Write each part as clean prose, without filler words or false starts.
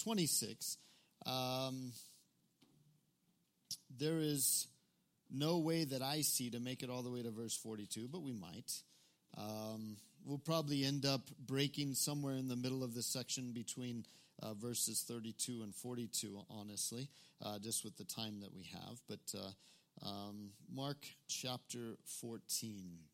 26. There is no way that I see to make it all the way to verse 42, but we might. We'll probably end up breaking somewhere in the middle of this section between verses 32 and 42, honestly, just with the time that we have. But Mark chapter 14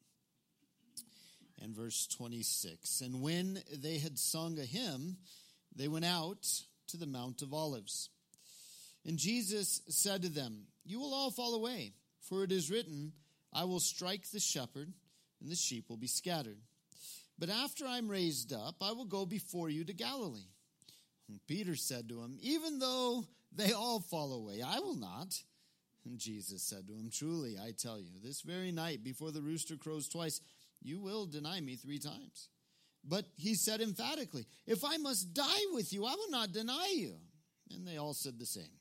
and verse 26. And when they had sung a hymn, they went out to the Mount of Olives. And Jesus said to them, "You will all fall away, for it is written, I will strike the shepherd, and the sheep will be scattered. But after I'm raised up, I will go before you to Galilee." And Peter said to him, "Even though they all fall away, I will not." And Jesus said to him, "Truly, I tell you, this very night before the rooster crows twice, you will deny me 3 times. But he said emphatically, "If I must die with you, I will not deny you." And they all said the same.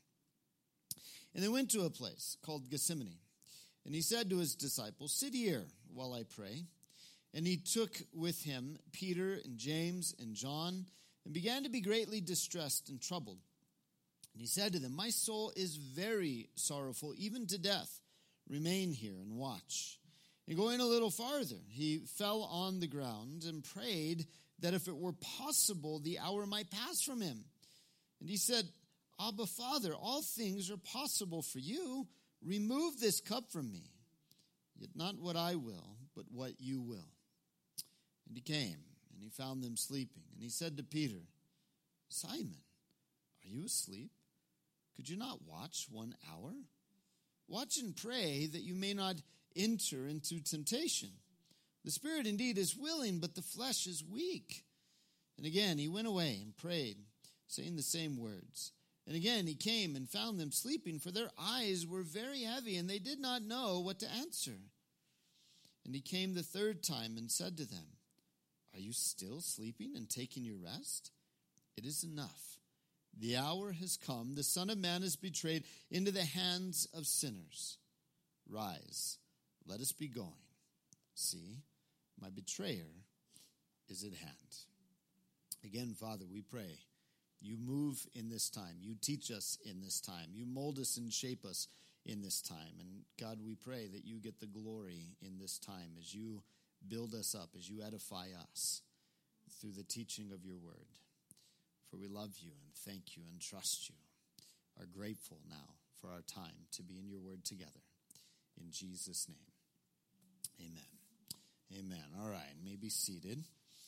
And they went to a place called Gethsemane. And he said to his disciples, "Sit here while I pray." And he took with him Peter and James and John and began to be greatly distressed and troubled. And he said to them, "My soul is very sorrowful, even to death. Remain here and watch." And going a little farther, he fell on the ground and prayed that if it were possible, the hour might pass from him. And he said, "Abba, Father, all things are possible for you. Remove this cup from me. Yet not what I will, but what you will." And he came, and he found them sleeping. And he said to Peter, "Simon, are you asleep? Could you not watch 1 hour? Watch and pray that you may not enter into temptation. The spirit indeed is willing, but the flesh is weak." And again he went away and prayed, saying the same words. And again he came and found them sleeping, for their eyes were very heavy, and they did not know what to answer. And he came the 3rd time and said to them, "Are you still sleeping and taking your rest? It is enough. The hour has come. The Son of Man is betrayed into the hands of sinners. Rise, let us be going. See, my betrayer is at hand." Again, Father, we pray, you move in this time. You teach us in this time. You mold us and shape us in this time. And God, we pray that you get the glory in this time as you build us up, as you edify us through the teaching of your word. For we love you and thank you and trust you, are grateful now for our time to be in your word together. In Jesus' name, amen. Amen. All right, may be seated.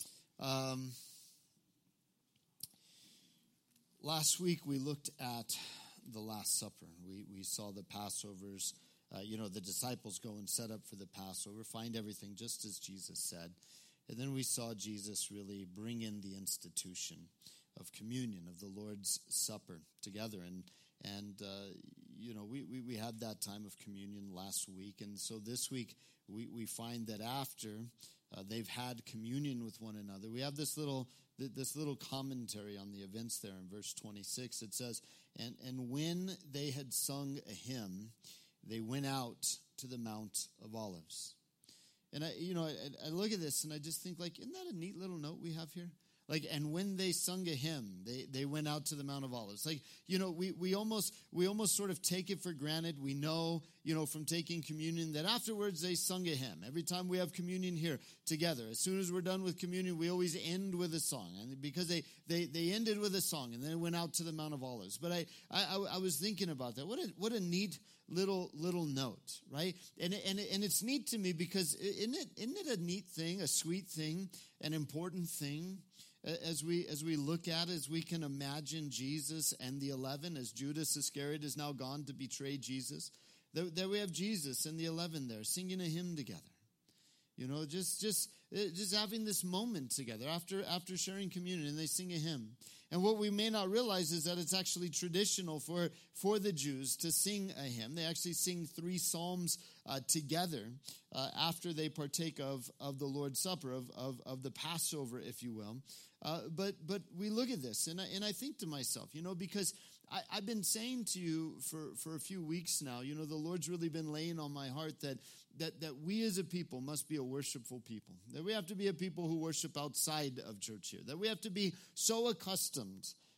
Last week we looked at the Last Supper. We saw the Passovers. The disciples go and set up for the Passover, find everything just as Jesus said. And then we saw Jesus really bring in the institution of communion, of the Lord's Supper together. And we had that time of communion last week. And so this week we find that after they've had communion with one another, we have this little commentary on the events there in verse 26. It says, and when they had sung a hymn, they went out to the Mount of Olives. And I look at this and I just think, isn't that a neat little note we have here? And when they sung a hymn, they went out to the Mount of Olives. We almost sort of take it for granted. We know, from taking communion that afterwards they sung a hymn. Every time we have communion here together, as soon as we're done with communion, we always end with a song. And because they ended with a song and then they went out to the Mount of Olives. But I was thinking about that. What a neat little note, right? And it's neat to me because isn't it a neat thing, a sweet thing, an important thing? As we look at it, as we can imagine Jesus and the 11, as Judas Iscariot is now gone to betray Jesus, there we have Jesus and the 11 there singing a hymn together. Just having this moment together after sharing communion, and they sing a hymn. And what we may not realize is that it's actually traditional for the Jews to sing a hymn. They actually sing 3 psalms together after they partake of the Lord's Supper, of the Passover, if you will. But we look at this, and I think to myself, because I've been saying to you for a few weeks now, the Lord's really been laying on my heart that we as a people must be a worshipful people, that we have to be a people who worship outside of church here, that we have to be so accustomed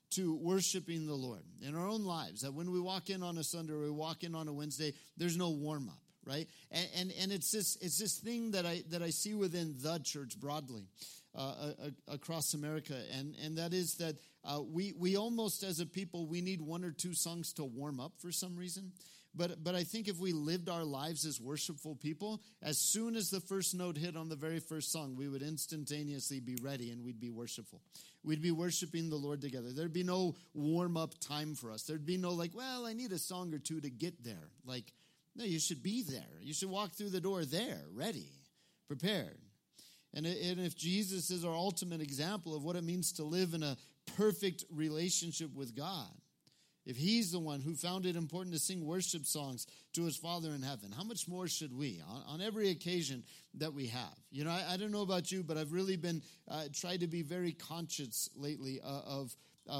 to worshiping the Lord in our own lives, that when we walk in on a Sunday or we walk in on a Wednesday, there's no warm-up, right? And it's this thing that I see within the church broadly across America, and that is that we almost, as a people, we need one or two songs to warm up for some reason. But I think if we lived our lives as worshipful people, as soon as the first note hit on the very first song, we would instantaneously be ready and we'd be worshipful. We'd be worshiping the Lord together. There'd be no warm-up time for us. There'd be no well, I need a song or two to get there. No, you should be there. You should walk through the door there, ready, prepared. And if Jesus is our ultimate example of what it means to live in a perfect relationship with God, if he's the one who found it important to sing worship songs to his Father in heaven, how much more should we on every occasion that we have? I don't know about you, but I've really been tried to be very conscious lately of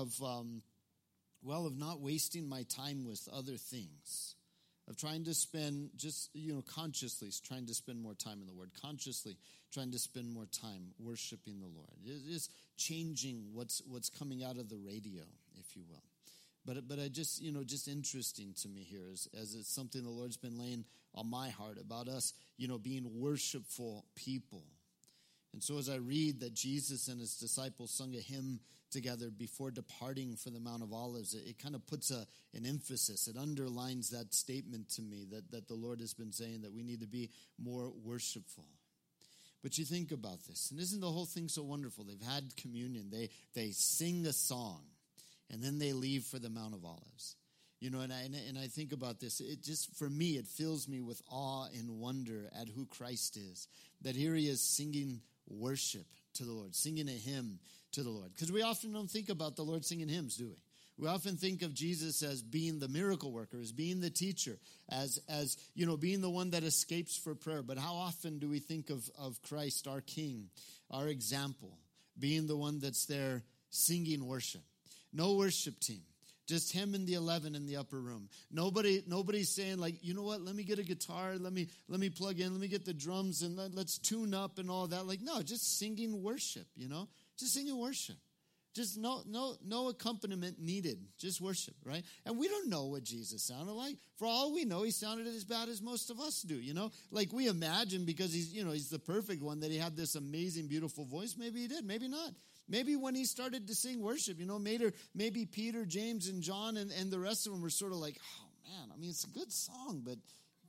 not wasting my time with other things, of trying to spend consciously trying to spend more time in the Word, consciously trying to spend more time worshiping the Lord. It is changing what's coming out of the radio, if you will. But I just interesting to me here as it's something the Lord's been laying on my heart about us, being worshipful people. And so as I read that Jesus and his disciples sung a hymn together before departing for the Mount of Olives, it kind of puts an emphasis. It underlines that statement to me that the Lord has been saying that we need to be more worshipful. But you think about this, and isn't the whole thing so wonderful? They've had communion. They sing a song. And then they leave for the Mount of Olives. And I think about this. It just, for me, it fills me with awe and wonder at who Christ is. That here he is singing worship to the Lord, singing a hymn to the Lord. Because we often don't think about the Lord singing hymns, do we? We often think of Jesus as being the miracle worker, as being the teacher, as being the one that escapes for prayer. But how often do we think of Christ, our King, our example, being the one that's there singing worship? No worship team, just him and the 11 in the upper room. Nobody's saying you know what? Let me get a guitar. Let me plug in. Let me get the drums and let's tune up and all that. No, just singing worship. Just singing worship. Just no accompaniment needed. Just worship, right? And we don't know what Jesus sounded like. For all we know, he sounded as bad as most of us do. We imagine because he's the perfect one that he had this amazing, beautiful voice. Maybe he did. Maybe not. Maybe when he started to sing worship, maybe Peter, James, and John and the rest of them were sort of oh, man, I mean, it's a good song, but,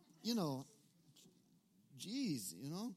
geez.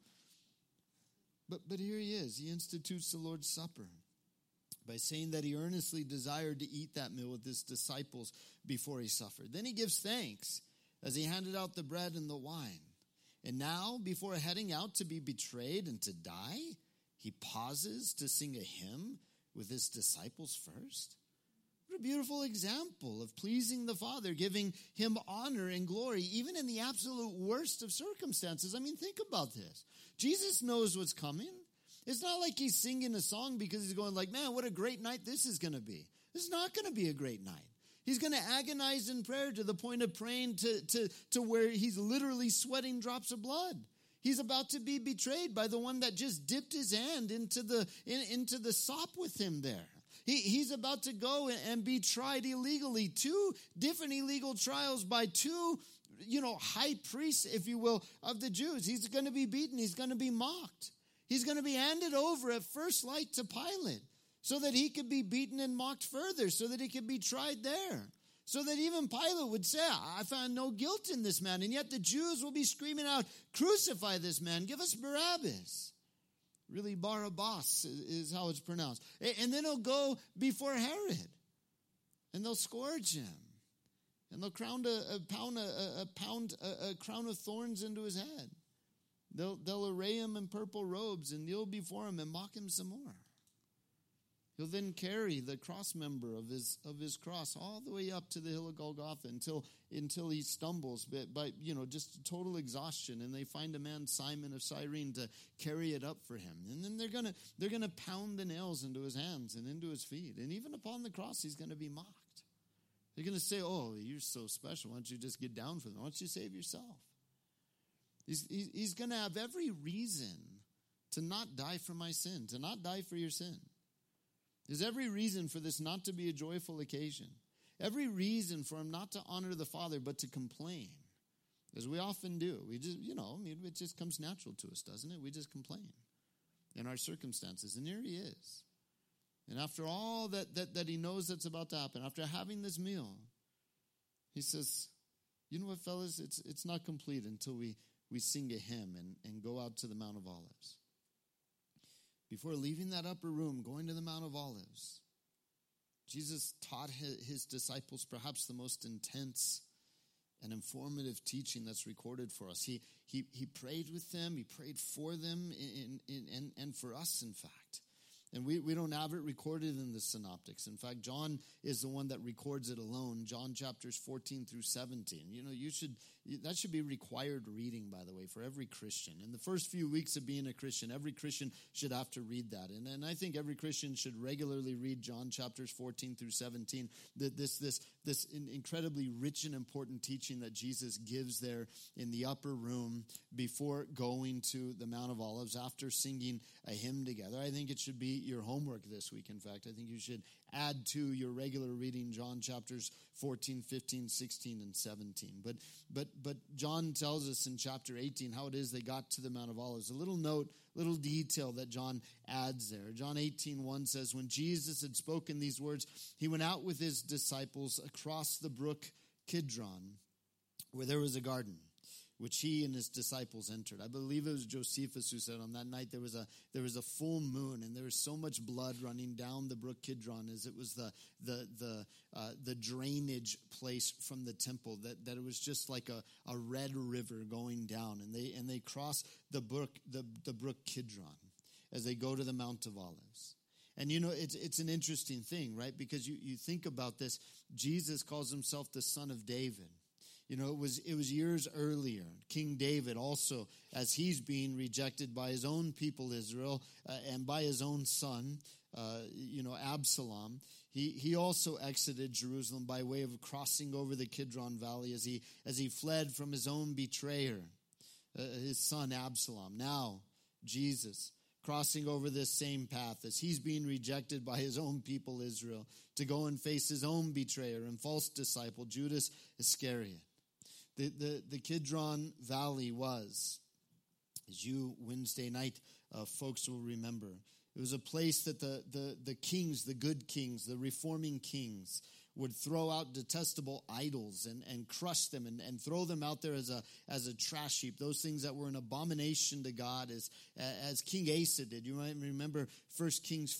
But here he is. He institutes the Lord's Supper by saying that he earnestly desired to eat that meal with his disciples before he suffered. Then he gives thanks as he handed out the bread and the wine. And now, before heading out to be betrayed and to die, he pauses to sing a hymn with his disciples first. What a beautiful example of pleasing the Father, giving him honor and glory, even in the absolute worst of circumstances. I mean, think about this. Jesus knows what's coming. It's not like he's singing a song because he's going man, what a great night this is going to be. This is not going to be a great night. He's going to agonize in prayer to the point of praying to where he's literally sweating drops of blood. He's about to be betrayed by the one that just dipped his hand into the sop with him there. He's about to go and be tried illegally. 2 different illegal trials by 2, high priests, if you will, of the Jews. He's going to be beaten. He's going to be mocked. He's going to be handed over at first light to Pilate so that he could be beaten and mocked further, so that he could be tried there. So that even Pilate would say, I found no guilt in this man. And yet the Jews will be screaming out, crucify this man, give us Barabbas. Really, Barabbas is how it's pronounced. And then he'll go before Herod. And they'll scourge him. And they'll crown a crown of thorns into his head. They'll array him in purple robes and kneel before him and mock him some more. He'll then carry the cross member of his cross all the way up to the hill of Golgotha until he stumbles by just total exhaustion, and they find a man, Simon of Cyrene, to carry it up for him. And then they're gonna pound the nails into his hands and into his feet, and even upon the cross he's gonna be mocked. They're gonna say, "Oh, you're so special. Why don't you just get down for them? Why don't you save yourself?" He's gonna have every reason to not die for my sin, to not die for your sin. There's every reason for this not to be a joyful occasion. Every reason for him not to honor the Father, but to complain, as we often do. We just, it just comes natural to us, doesn't it? We just complain in our circumstances, and here he is. And after all that he knows that's about to happen, after having this meal, he says, you know what, fellas, it's not complete until we sing a hymn and go out to the Mount of Olives. Before leaving that upper room, going to the Mount of Olives, Jesus taught his disciples perhaps the most intense and informative teaching that's recorded for us. He prayed with them, he prayed for them, and for us, in fact. And we don't have it recorded in the synoptics. In fact, John is the one that records it alone. John chapters 14 through 17. That should be required reading, by the way, for every Christian. In the first few weeks of being a Christian, every Christian should have to read that. And I think every Christian should regularly read John chapters 14 through 17. This incredibly rich and important teaching that Jesus gives there in the upper room before going to the Mount of Olives after singing a hymn together. I think it should be your homework this week. In fact, I think you should add to your regular reading John chapters 14, 15, 16, and 17. But John tells us in chapter 18 how it is they got to the Mount of Olives. A little note, little detail that John adds there. John 18:1 says, when Jesus had spoken these words, he went out with his disciples across the brook Kidron, where there was a garden, which he and his disciples entered. I believe it was Josephus who said on that night there was a full moon, and there was so much blood running down the brook Kidron, as it was the drainage place from the temple, that it was just like a red river going down, and they cross the brook Kidron as they go to the Mount of Olives. And it's an interesting thing, right? Because you think about this, Jesus calls himself the Son of David. It was years earlier. King David also, as he's being rejected by his own people Israel and by his own son, Absalom, he also exited Jerusalem by way of crossing over the Kidron Valley as he fled from his own betrayer, his son Absalom. Now, Jesus crossing over this same path as he's being rejected by his own people Israel to go and face his own betrayer and false disciple, Judas Iscariot. The Kidron Valley was, as you Wednesday night folks will remember, it was a place that the kings, the good kings, the reforming kings, would throw out detestable idols and crush them and throw them out there as a trash heap. Those things that were an abomination to God, as King Asa did. You might remember 1 Kings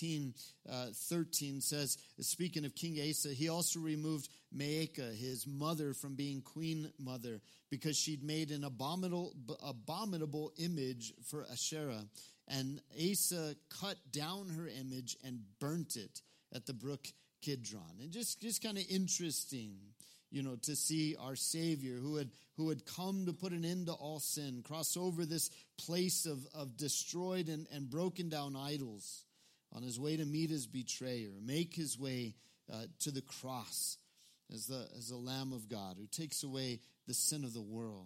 15:13 says, speaking of King Asa, he also removed Maacah, his mother, from being queen mother because she'd made an abominable image for Asherah. And Asa cut down her image and burnt it at the brook Kidron. And just kind of interesting, to see our Savior who had come to put an end to all sin, cross over this place of destroyed and broken down idols on his way to meet his betrayer, make his way to the cross as the Lamb of God who takes away the sin of the world.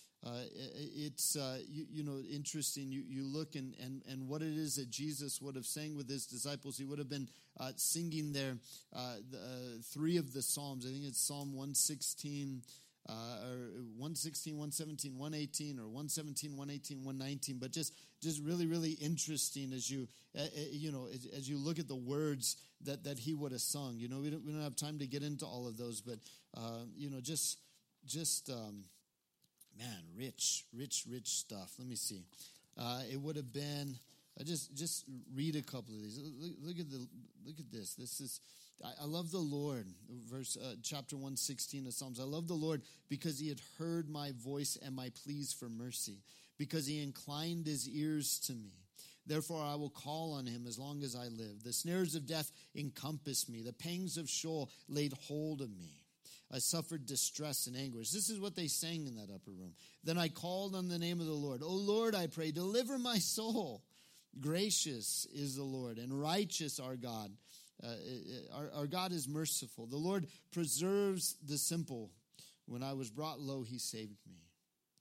It's interesting. You look and what it is that Jesus would have sang with his disciples. He would have been singing there three of the Psalms. I think it's Psalm 116, or 116, 117, 118, or 117, 118, 119. But just really, really interesting as you look at the words that he would have sung. We don't have time to get into all of those, but man, rich stuff. Let me see. It would have been. I just read a couple of these. Look at this. This is. I love the Lord. Chapter 116 of Psalms. I love the Lord because he had heard my voice and my pleas for mercy, because he inclined his ears to me. Therefore I will call on him as long as I live. The snares of death encompassed me. The pangs of Sheol laid hold of me. I suffered distress and anguish. This is what they sang in that upper room. Then I called on the name of the Lord. O Lord, I pray, deliver my soul. Gracious is the Lord, and righteous our God. Our God is merciful. The Lord preserves the simple. When I was brought low, he saved me.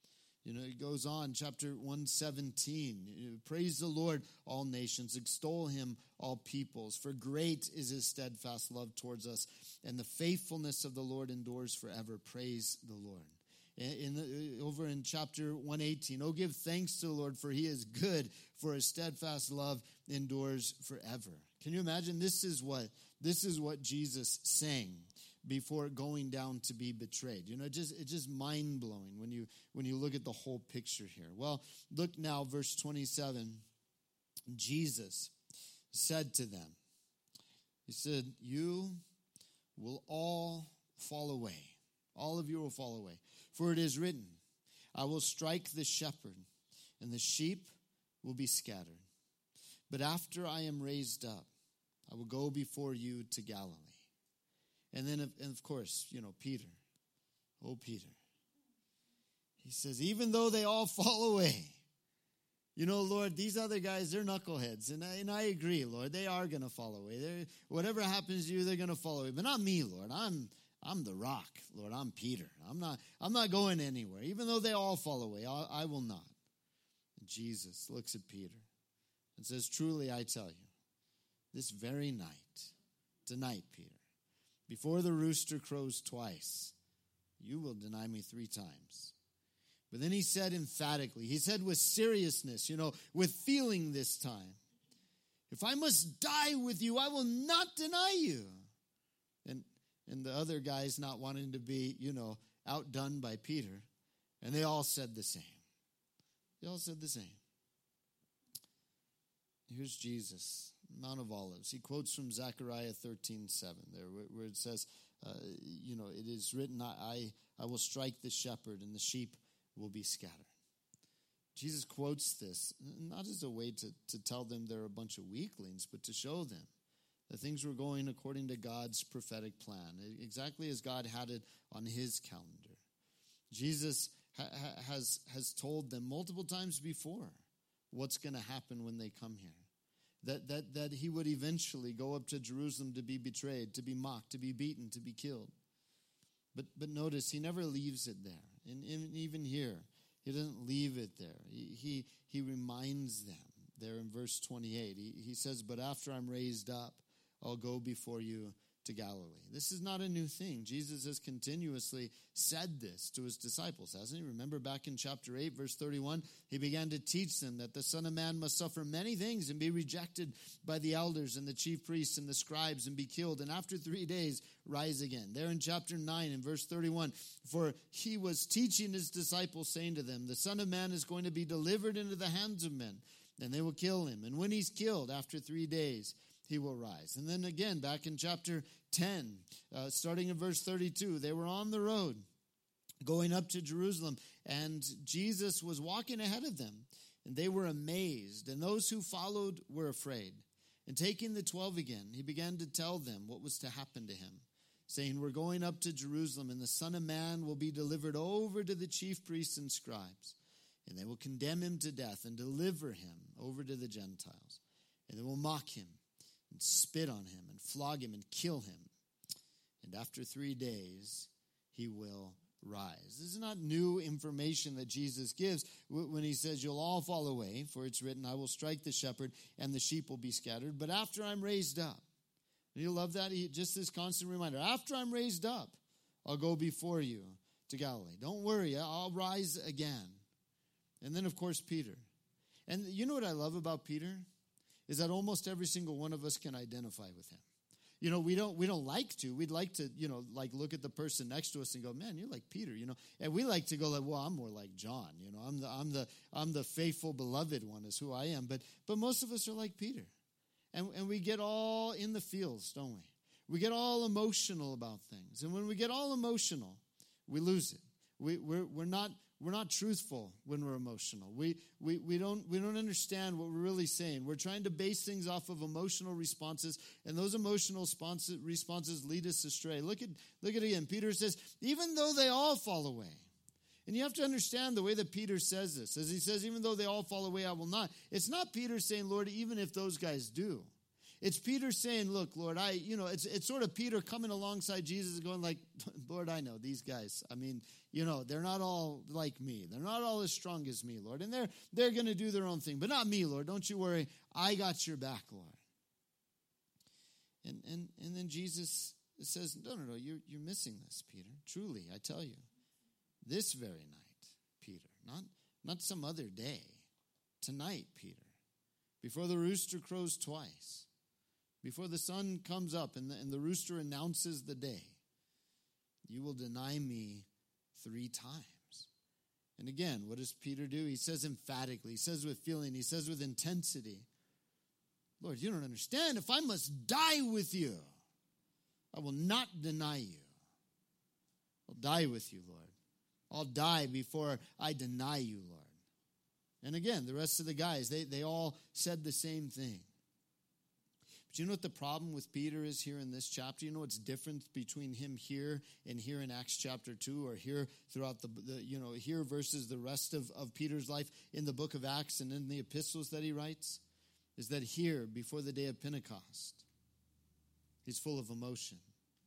It goes on, chapter 117. Praise the Lord, all nations. Extol him, all peoples. For great is his steadfast love towards us, and the faithfulness of the Lord endures forever. Praise the Lord. Over in chapter 118, oh, give thanks to the Lord, for he is good, for his steadfast love endures forever. Can you imagine? This is what Jesus sang before going down to be betrayed. It's just mind-blowing when you look at the whole picture here. Well, look now, verse 27. Jesus said to them, he said, you will all fall away. All of you will fall away. For it is written, I will strike the shepherd, and the sheep will be scattered. But after I am raised up, I will go before you to Galilee. And then, of course, Peter. Oh, Peter. He says, even though they all fall away, Lord, these other guys, they're knuckleheads. And I agree, Lord, they are going to fall away. Whatever happens to you, they're going to fall away. But not me, Lord. I'm the rock, Lord. I'm Peter. I'm not going anywhere. Even though they all fall away, I will not. And Jesus looks at Peter and says, truly, I tell you, this very night, tonight, Peter, before the rooster crows twice, you will deny me 3 times. But then he said emphatically, he said with seriousness, with feeling this time, if I must die with you, I will not deny you. And the other guys not wanting to be, outdone by Peter. And they all said the same. They all said the same. Here's Jesus, Mount of Olives. He quotes from Zechariah 13:7 there, where it says, it is written, I will strike the shepherd and the sheep will be scattered. Jesus quotes this, not as a way to tell them they're a bunch of weaklings, but to show them that things were going according to God's prophetic plan, exactly as God had it on his calendar. Jesus has told them multiple times before what's going to happen when they come here. That he would eventually go up to Jerusalem to be betrayed, to be mocked, to be beaten, to be killed. But notice, he never leaves it there. And even here, he doesn't leave it there. He reminds them there in verse 28. He says, but after I'm raised up, I'll go before you to Galilee. This is not a new thing. Jesus has continuously said this to his disciples, hasn't he? Remember back in chapter 8, verse 31, he began to teach them that the Son of Man must suffer many things and be rejected by the elders and the chief priests and the scribes and be killed, and after 3 days rise again. There in chapter 9 in verse 31, for he was teaching his disciples, saying to them, the Son of Man is going to be delivered into the hands of men, and they will kill him. And when he's killed, after 3 days, he will rise. And then again, back in chapter 10, starting in verse 32, they were on the road going up to Jerusalem, and Jesus was walking ahead of them, and they were amazed, and those who followed were afraid. And taking the 12 again, he began to tell them what was to happen to him, saying, we're going up to Jerusalem, and the Son of Man will be delivered over to the chief priests and scribes, and they will condemn him to death and deliver him over to the Gentiles, and they will mock him and spit on him and flog him and kill him. And after 3 days, he will rise. This is not new information that Jesus gives when he says, you'll all fall away, for it's written, I will strike the shepherd and the sheep will be scattered. But after I'm raised up, and you love that? Just this constant reminder, after I'm raised up, I'll go before you to Galilee. Don't worry, I'll rise again. And then, of course, Peter. And you know what I love about Peter? Is that almost every single one of us can identify with him. We don't like to. We'd like to, look at the person next to us and go, man, you're like Peter, And we like to go like, well, I'm more like John, I'm the faithful, beloved one is who I am. But most of us are like Peter. And we get all in the feels, don't we? We get all emotional about things. And when we get all emotional, we lose it. We're not truthful when we're emotional. We don't understand what we're really saying. We're trying to base things off of emotional responses, and those emotional responses lead us astray. Look at it again. Peter says, even though they all fall away. And you have to understand the way that Peter says this. As he says, even though they all fall away, I will not. It's not Peter saying, Lord, even if those guys do. It's Peter saying, look, Lord, it's sort of Peter coming alongside Jesus and going like, Lord, I know these guys. I mean, they're not all like me. They're not all as strong as me, Lord. And they're going to do their own thing, but not me, Lord. Don't you worry. I got your back, Lord. And then Jesus says, no, you're missing this, Peter. Truly, I tell you, this very night, Peter, not some other day. Tonight, Peter, before the rooster crows twice, before the sun comes up and the rooster announces the day, you will deny me 3 times. And again, what does Peter do? He says emphatically, he says with feeling, he says with intensity, Lord, you don't understand. If I must die with you, I will not deny you. I'll die with you, Lord. I'll die before I deny you, Lord. And again, the rest of the guys, they all said the same thing. But you know what the problem with Peter is here in this chapter? You know what's different between him here and here in Acts chapter 2, or here throughout here versus the rest of Peter's life in the book of Acts and in the epistles that he writes? Is that here, before the day of Pentecost, he's full of emotion.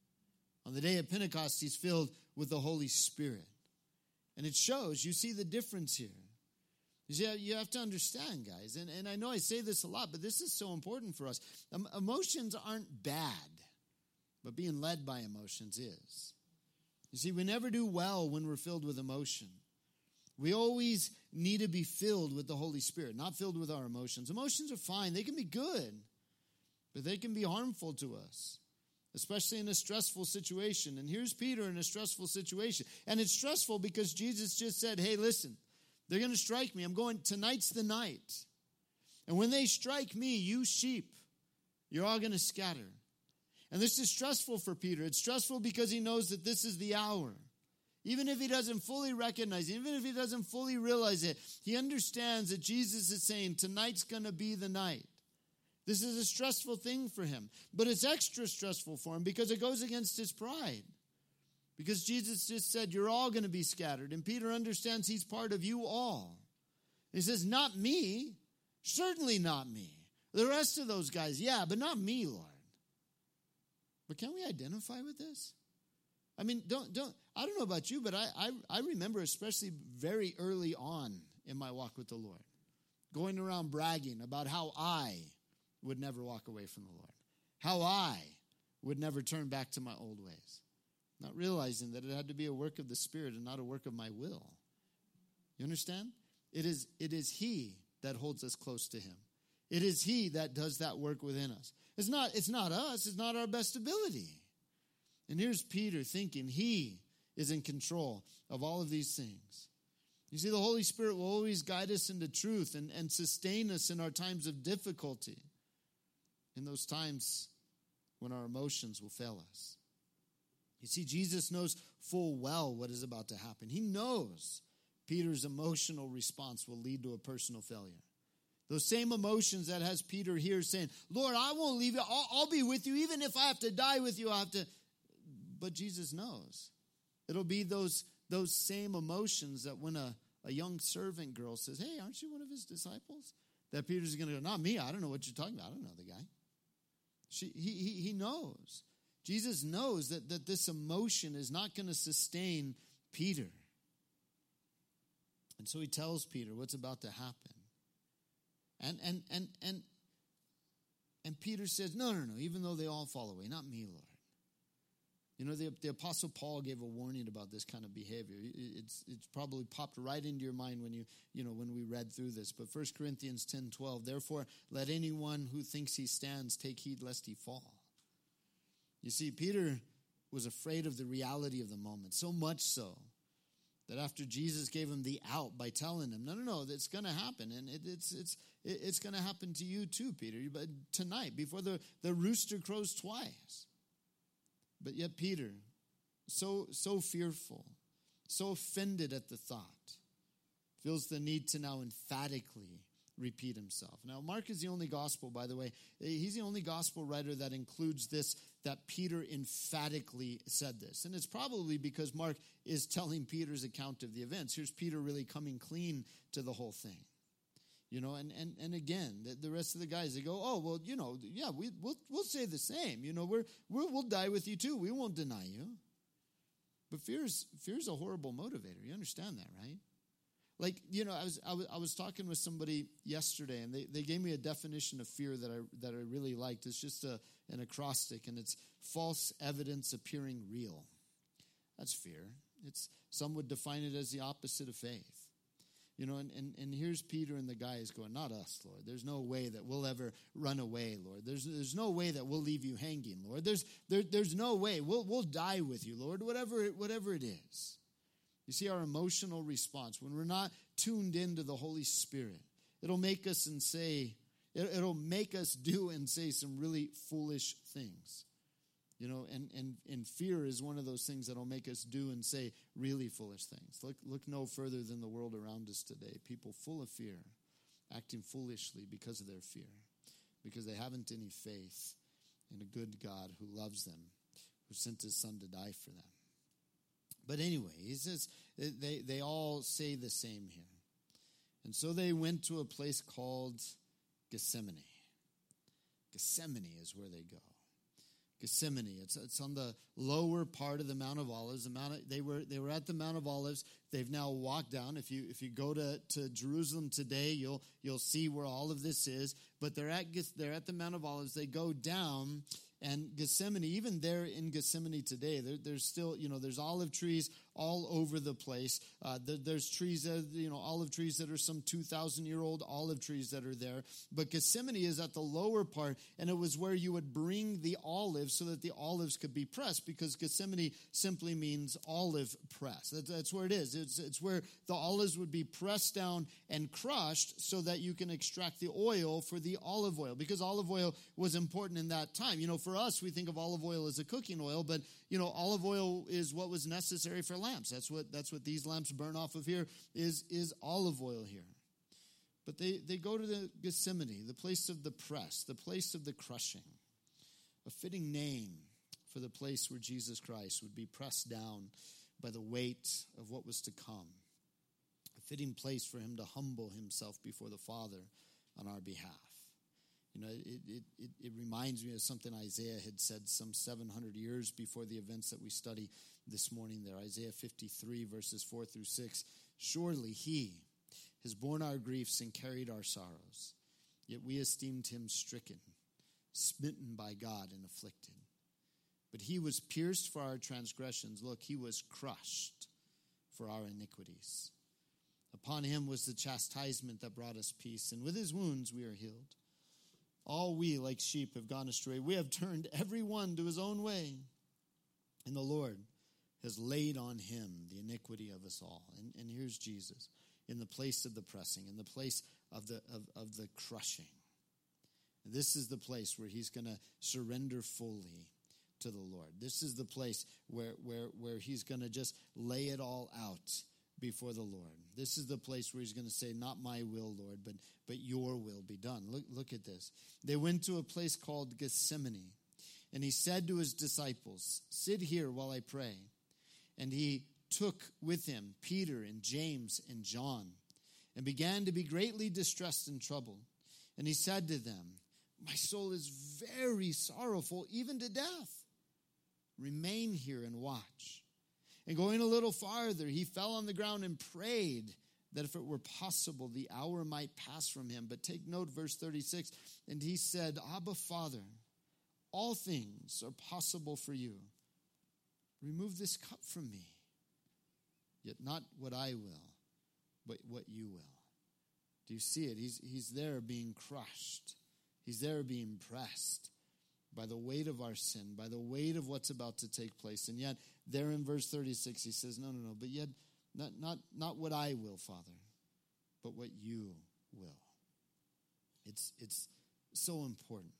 On the day of Pentecost, he's filled with the Holy Spirit. And it shows, you see the difference here. You have to understand, guys, and I know I say this a lot, but this is so important for us. Emotions aren't bad, but being led by emotions is. You see, we never do well when we're filled with emotion. We always need to be filled with the Holy Spirit, not filled with our emotions. Emotions are fine. They can be good, but they can be harmful to us, especially in a stressful situation. And here's Peter in a stressful situation. And it's stressful because Jesus just said, hey, listen, they're going to strike me. Tonight's the night. And when they strike me, you sheep, you're all going to scatter. And this is stressful for Peter. It's stressful because he knows that this is the hour. Even if he doesn't fully recognize it, even if he doesn't fully realize it, he understands that Jesus is saying, tonight's going to be the night. This is a stressful thing for him. But it's extra stressful for him because it goes against his pride. Because Jesus just said, you're all going to be scattered. And Peter understands he's part of you all. He says, not me. Certainly not me. The rest of those guys, yeah, but not me, Lord. But can we identify with this? I mean, I don't know about you, but I remember especially very early on in my walk with the Lord, going around bragging about how I would never walk away from the Lord, how I would never turn back to my old ways, not realizing that it had to be a work of the Spirit and not a work of my will. You understand? It is He that holds us close to Him. It is He that does that work within us. It's not us. It's not our best ability. And here's Peter thinking he is in control of all of these things. You see, the Holy Spirit will always guide us into truth and sustain us in our times of difficulty, in those times when our emotions will fail us. You see, Jesus knows full well what is about to happen. He knows Peter's emotional response will lead to a personal failure. Those same emotions that has Peter here saying, Lord, I won't leave you. I'll be with you. Even if I have to die with you, I have to. But Jesus knows. It'll be those same emotions that when a young servant girl says, hey, aren't you one of his disciples? That Peter's going to go, not me. I don't know what you're talking about. I don't know the guy. He knows. Jesus knows that this emotion is not going to sustain Peter. And so he tells Peter what's about to happen. And Peter says, no, even though they all fall away, not me, Lord. You know, the Apostle Paul gave a warning about this kind of behavior. It's probably popped right into your mind when when we read through this. But 1 Corinthians 10:12, therefore, let anyone who thinks he stands take heed lest he fall. You see, Peter was afraid of the reality of the moment, so much so that after Jesus gave him the out by telling him, no, that's going to happen. And it's going to happen to you too, Peter, but tonight, before the rooster crows twice. But yet Peter, so fearful, so offended at the thought, feels the need to now emphatically repeat himself. Now, Mark is the only gospel, by the way. He's the only gospel writer that includes this, that Peter emphatically said this. And it's probably because Mark is telling Peter's account of the events. Here's Peter really coming clean to the whole thing. And again, the rest of the guys, they go, oh, well, yeah, we'll say the same. We'll die with you too. We won't deny you. But fear's a horrible motivator. You understand that, right? Like, I was talking with somebody yesterday, and they gave me a definition of fear that I really liked. It's just an acrostic, and it's false evidence appearing real. That's fear. Some would define it as the opposite of faith. And here's Peter and the guys going, not us, Lord. There's no way that we'll ever run away, Lord. There's no way that we'll leave you hanging, Lord. There's no way. We'll die with you, Lord, whatever it is. You see, our emotional response, when we're not tuned into the Holy Spirit, it'll make us do and say some really foolish things. And fear is one of those things that'll make us do and say really foolish things. Look no further than the world around us today. People full of fear, acting foolishly because of their fear, because they haven't any faith in a good God who loves them, who sent his son to die for them. But anyway, he says they all say the same here. And so they went to a place called Gethsemane. Gethsemane is where they go. Gethsemane. It's on the lower part of the Mount of Olives. They were at the Mount of Olives. They've now walked down. If you go to Jerusalem today, you'll see where all of this is. But they're at the Mount of Olives. They go down, and Gethsemane, even there in Gethsemane today, there's still, there's olive trees all over the place. There's trees, olive trees that are some 2,000-year-old olive trees that are there. But Gethsemane is at the lower part, and it was where you would bring the olives so that the olives could be pressed, because Gethsemane simply means olive press. That's where it is. It's where the olives would be pressed down and crushed so that you can extract the oil for the olive oil, because olive oil was important in that time. For us, we think of olive oil as a cooking oil, but olive oil is what was necessary for lamps. That's what these lamps burn off of here is olive oil here. But they go to the Gethsemane, the place of the press, the place of the crushing, a fitting name for the place where Jesus Christ would be pressed down by the weight of what was to come, a fitting place for him to humble himself before the Father on our behalf. It reminds me of something Isaiah had said some 700 years before the events that we study this morning there. Isaiah 53, verses 4 through 6. Surely he has borne our griefs and carried our sorrows, yet we esteemed him stricken, smitten by God and afflicted. But he was pierced for our transgressions. Look, he was crushed for our iniquities. Upon him was the chastisement that brought us peace, and with his wounds we are healed. All we, like sheep, have gone astray. We have turned every one to his own way. And the Lord has laid on him the iniquity of us all. And here's Jesus in the place of the pressing, in the place of the crushing. And this is the place where he's going to surrender fully to the Lord. This is the place where he's going to just lay it all out before the Lord. This is the place where he's going to say, not my will, Lord, but your will be done. Look at this. They went to a place called Gethsemane, and he said to his disciples, sit here while I pray. And he took with him Peter and James and John, and began to be greatly distressed and troubled. And he said to them, my soul is very sorrowful, even to death. Remain here and watch. And going a little farther, he fell on the ground and prayed that if it were possible, the hour might pass from him. But take note, verse 36, and he said, Abba, Father, all things are possible for you. Remove this cup from me, yet not what I will, but what you will. Do you see it? He's there being crushed. He's there being pressed by the weight of our sin, by the weight of what's about to take place. And yet, there in verse 36, he says, no, but yet not what I will, Father, but what you will. It's so important.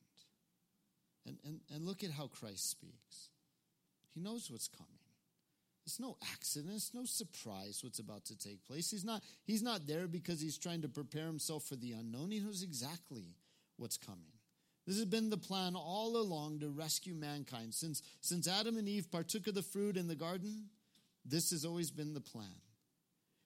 And look at how Christ speaks. He knows what's coming. It's no accident. It's no surprise what's about to take place. He's not there because he's trying to prepare himself for the unknown. He knows exactly what's coming. This has been the plan all along to rescue mankind. Since Adam and Eve partook of the fruit in the garden, this has always been the plan.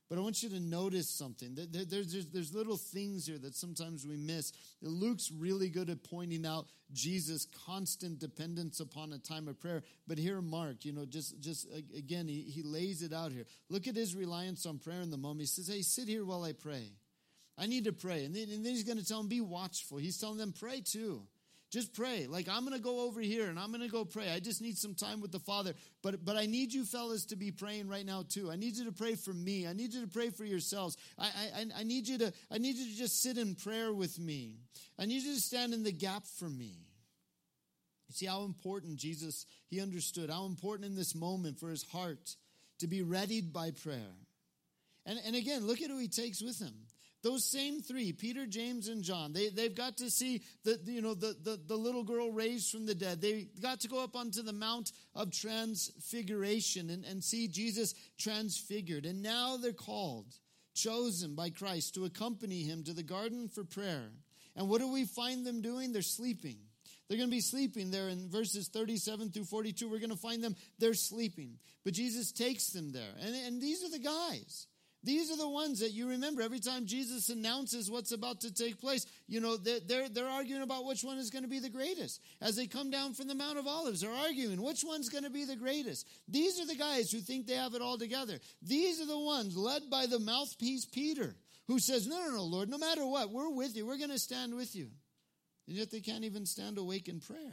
But I want you to notice something. There's little things here that sometimes we miss. Luke's really good at pointing out Jesus' constant dependence upon a time of prayer. But here Mark, just again, he lays it out here. Look at his reliance on prayer in the moment. He says, hey, sit here while I pray. I need to pray. And then he's going to tell them, be watchful. He's telling them, pray too. Just pray. Like, I'm going to go over here and I'm going to go pray. I just need some time with the Father. But I need you fellas to be praying right now too. I need you to pray for me. I need you to pray for yourselves. I need you to just sit in prayer with me. I need you to stand in the gap for me. You see how important Jesus, he understood how important in this moment for his heart to be readied by prayer. And again, look at who he takes with him. Those same three, Peter, James, and John, they've got to see the little girl raised from the dead. They got to go up onto the Mount of Transfiguration and see Jesus transfigured. And now they're called, chosen by Christ to accompany him to the garden for prayer. And what do we find them doing? They're sleeping. They're going to be sleeping there in verses 37 through 42. We're going to find them, they're sleeping. But Jesus takes them there. And these are the guys. These are the ones that you remember every time Jesus announces what's about to take place. They're arguing about which one is going to be the greatest. As they come down from the Mount of Olives, they're arguing which one's going to be the greatest. These are the guys who think they have it all together. These are the ones led by the mouthpiece Peter, who says, no, Lord, no matter what, we're with you. We're going to stand with you. And yet they can't even stand awake in prayer.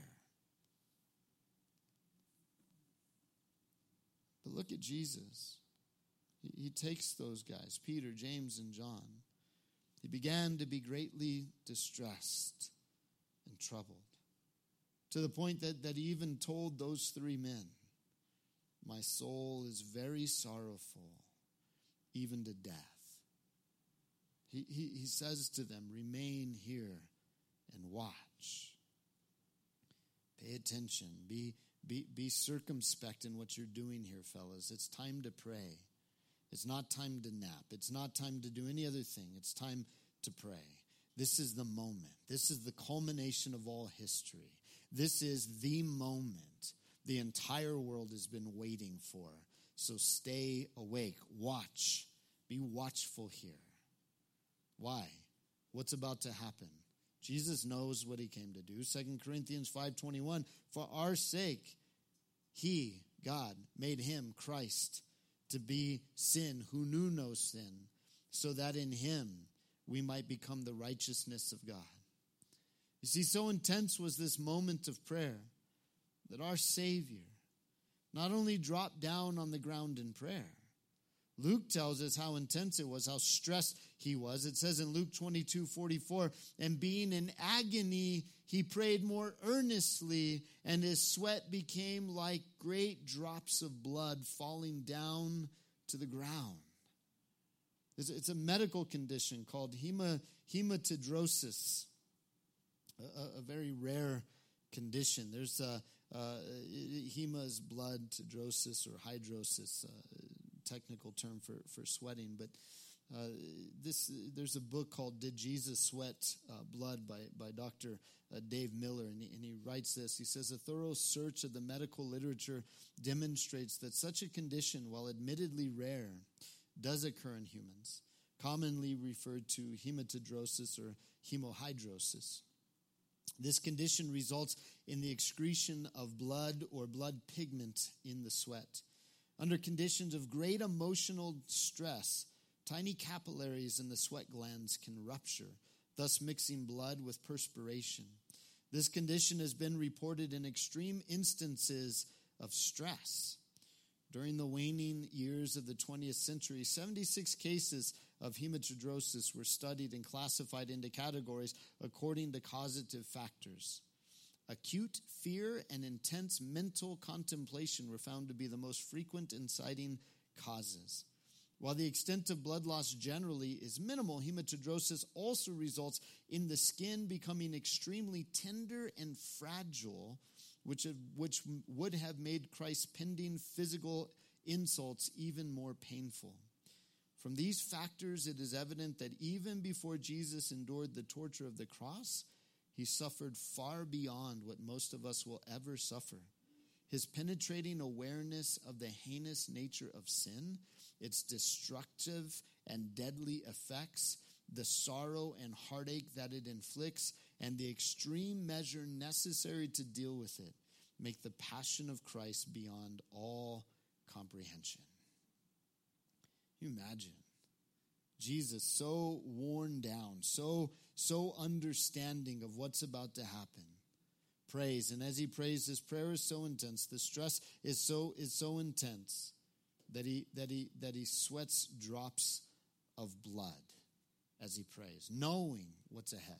But look at Jesus. He takes those guys, Peter, James, and John. He began to be greatly distressed and troubled, to the point that he even told those three men, my soul is very sorrowful, even to death. He says to them, remain here and watch. Pay attention. Be circumspect in what you're doing here, fellas. It's time to pray. It's not time to nap. It's not time to do any other thing. It's time to pray. This is the moment. This is the culmination of all history. This is the moment the entire world has been waiting for. So stay awake. Watch. Be watchful here. Why? What's about to happen? Jesus knows what he came to do. 2 Corinthians 5:21, for our sake, he, God, made him, Christ, to be sin who knew no sin, so that in him we might become the righteousness of God. You see, so intense was this moment of prayer that our Savior not only dropped down on the ground in prayer. Luke tells us how intense it was, how stressed he was. It says in Luke 22:44, and being in agony, he prayed more earnestly, and his sweat became like great drops of blood falling down to the ground. It's a medical condition called hematidrosis, a very rare condition. There's hema is blood, tidrosis or hydrosis, technical term for sweating, but there's a book called Did Jesus Sweat Blood by Dr. Dave Miller, and he writes this. He says, a thorough search of the medical literature demonstrates that such a condition, while admittedly rare, does occur in humans, commonly referred to hematidrosis or hemohydrosis. This condition results in the excretion of blood or blood pigment in the sweat. Under conditions of great emotional stress, tiny capillaries in the sweat glands can rupture, thus mixing blood with perspiration. This condition has been reported in extreme instances of stress. During the waning years of the 20th century, 76 cases of hematidrosis were studied and classified into categories according to causative factors. Acute fear and intense mental contemplation were found to be the most frequent inciting causes. While the extent of blood loss generally is minimal, hematidrosis also results in the skin becoming extremely tender and fragile, which would have made Christ's pending physical insults even more painful. From these factors, it is evident that even before Jesus endured the torture of the cross, he suffered far beyond what most of us will ever suffer. His penetrating awareness of the heinous nature of sin its destructive and deadly effects, the sorrow and heartache that it inflicts, and the extreme measure necessary to deal with it, make the passion of Christ beyond all comprehension. Can you imagine? Jesus so worn down, so understanding of what's about to happen, prays. And as he prays, his prayer is so intense, the stress is so intense that he sweats drops of blood as he prays, knowing what's ahead.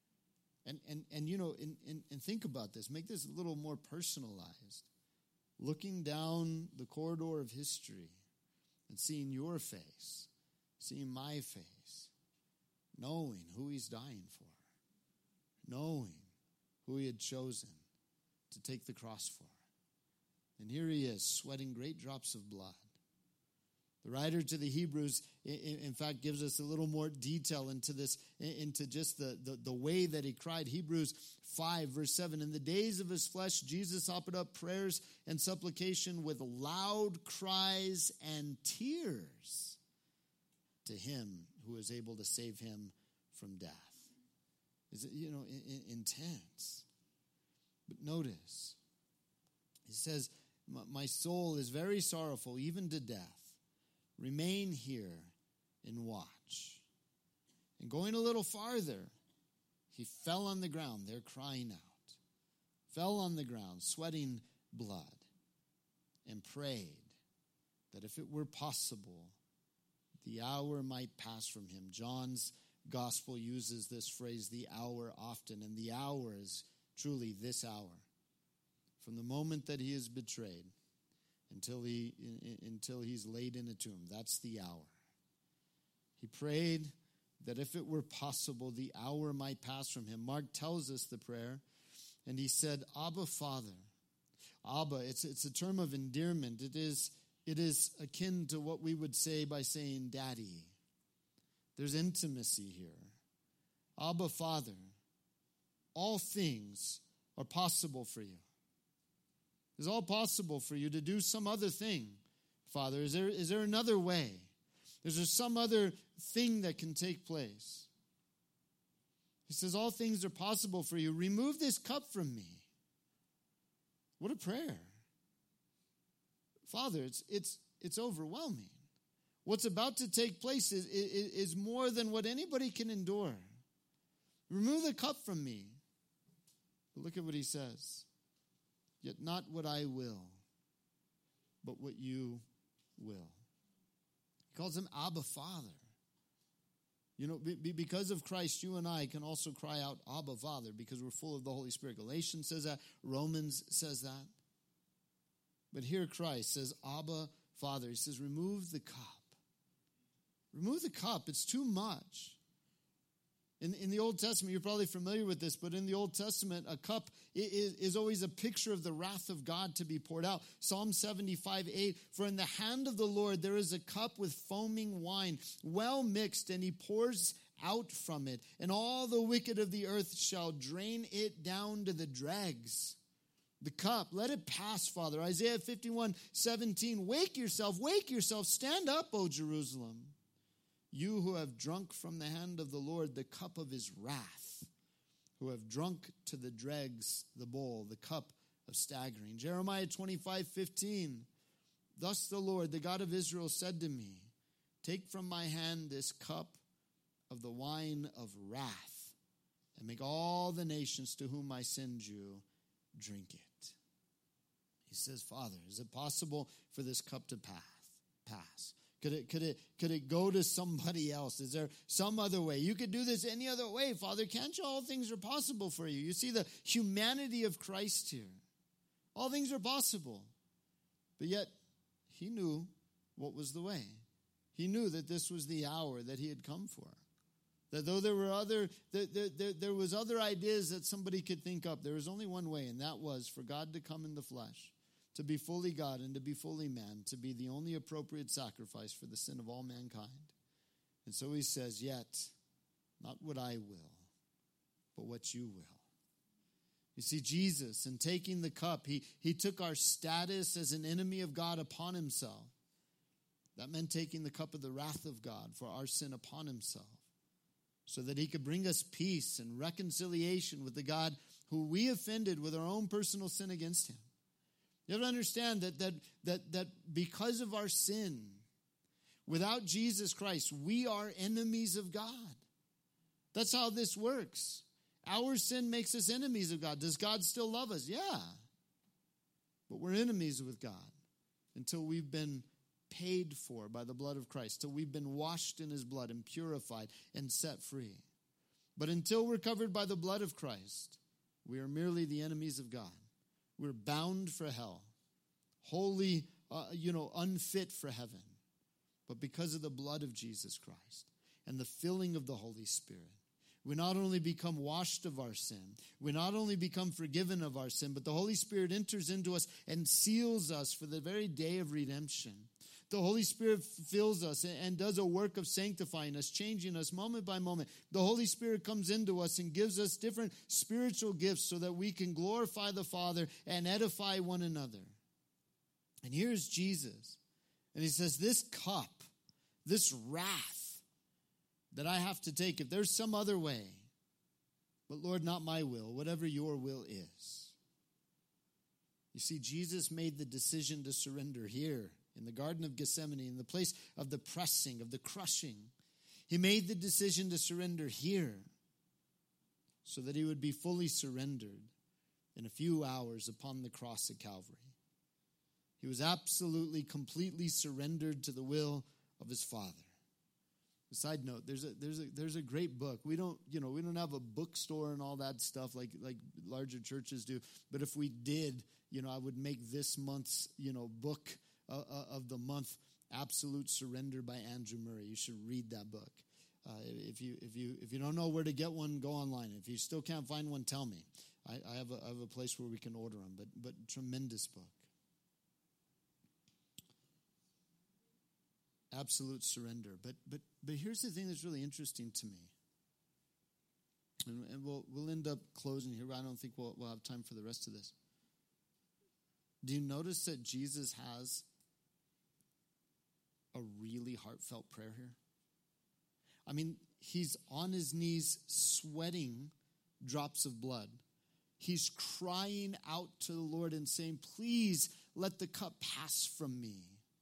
And you know, and think about this. Make this a little more personalized. Looking down the corridor of history and seeing your face, seeing my face, knowing who he's dying for, knowing who he had chosen to take the cross for. And here he is, sweating great drops of blood. The writer to the Hebrews, in fact, gives us a little more detail into this, into just the way that he cried. Hebrews 5, verse 7, in the days of his flesh, Jesus offered up prayers and supplication with loud cries and tears to him who is able to save him from death. Is it, you know, intense? But notice, he says, my soul is very sorrowful, even to death. Remain here and watch. And going a little farther, he fell on the ground, there crying out. Fell on the ground, sweating blood, and prayed that if it were possible, the hour might pass from him. John's gospel uses this phrase, the hour, often, and the hour is truly this hour. From the moment that he is betrayed until he's laid in a tomb. That's the hour. He prayed that if it were possible, the hour might pass from him. Mark tells us the prayer, and he said, Abba, Father. Abba, it's a term of endearment. It is akin to what we would say by saying daddy. There's intimacy here. Abba, Father, all things are possible for you. It's all possible for you to do some other thing, Father. Is there another way? Is there some other thing that can take place? He says, all things are possible for you. Remove this cup from me. What a prayer. Father, it's overwhelming. What's about to take place is more than what anybody can endure. Remove the cup from me. But look at what he says. Yet not what I will, but what you will. He calls him Abba, Father. You know, because of Christ, you and I can also cry out, Abba, Father, because we're full of the Holy Spirit. Galatians says that. Romans says that. But here Christ says, Abba, Father. He says, remove the cup. Remove the cup. It's too much. In the Old Testament, you're probably familiar with this, but in the Old Testament, a cup is always a picture of the wrath of God to be poured out. Psalm 75:8, for in the hand of the Lord there is a cup with foaming wine, well mixed, and he pours out from it, and all the wicked of the earth shall drain it down to the dregs. The cup, let it pass, Father. Isaiah 51:17, wake yourself, stand up, O Jerusalem. You who have drunk from the hand of the Lord the cup of his wrath, who have drunk to the dregs the bowl, the cup of staggering. Jeremiah 25:15, thus the Lord, the God of Israel, said to me, take from my hand this cup of the wine of wrath, and make all the nations to whom I send you drink it. He says, Father, is it possible for this cup to pass? Could it go to somebody else? Is there some other way? You could do this any other way, Father. Can't you? All things are possible for you. You see the humanity of Christ here. All things are possible. But yet, he knew what was the way. He knew that this was the hour that he had come for. That though there were there was other ideas that somebody could think up, there was only one way, and that was for God to come in the flesh, to be fully God and to be fully man, to be the only appropriate sacrifice for the sin of all mankind. And so he says, yet, not what I will, but what you will. You see, Jesus, in taking the cup, he took our status as an enemy of God upon himself. That meant taking the cup of the wrath of God for our sin upon himself, so that he could bring us peace and reconciliation with the God who we offended with our own personal sin against him. You have to understand that because of our sin, without Jesus Christ, we are enemies of God. That's how this works. Our sin makes us enemies of God. Does God still love us? Yeah. But we're enemies with God until we've been paid for by the blood of Christ, till we've been washed in his blood and purified and set free. But until we're covered by the blood of Christ, we are merely the enemies of God. We're bound for hell, wholly, unfit for heaven. But because of the blood of Jesus Christ and the filling of the Holy Spirit, we not only become washed of our sin, we not only become forgiven of our sin, but the Holy Spirit enters into us and seals us for the very day of redemption. The Holy Spirit fills us and does a work of sanctifying us, changing us moment by moment. The Holy Spirit comes into us and gives us different spiritual gifts so that we can glorify the Father and edify one another. And here's Jesus. And he says, this cup, this wrath that I have to take, if there's some other way, but Lord, not my will, whatever your will is. You see, Jesus made the decision to surrender here in the Garden of Gethsemane, in the place of the pressing, of the crushing. He made the decision to surrender here so that he would be fully surrendered in a few hours upon the cross at Calvary. He was absolutely, completely surrendered to the will of his Father. A side note, there's a great book. We don't have a bookstore and all that stuff like larger churches do. But if we did, I would make this month's book of the month, Absolute Surrender by Andrew Murray. You should read that book. If you don't know where to get one, go online. If you still can't find one, tell me. I have a place where we can order them. But tremendous book. Absolute surrender. But here's the thing that's really interesting to me. And we'll end up closing here. I don't think we'll have time for the rest of this. Do you notice that Jesus has a really heartfelt prayer here? I mean, he's on his knees sweating drops of blood. He's crying out to the Lord and saying, please let the cup pass from me.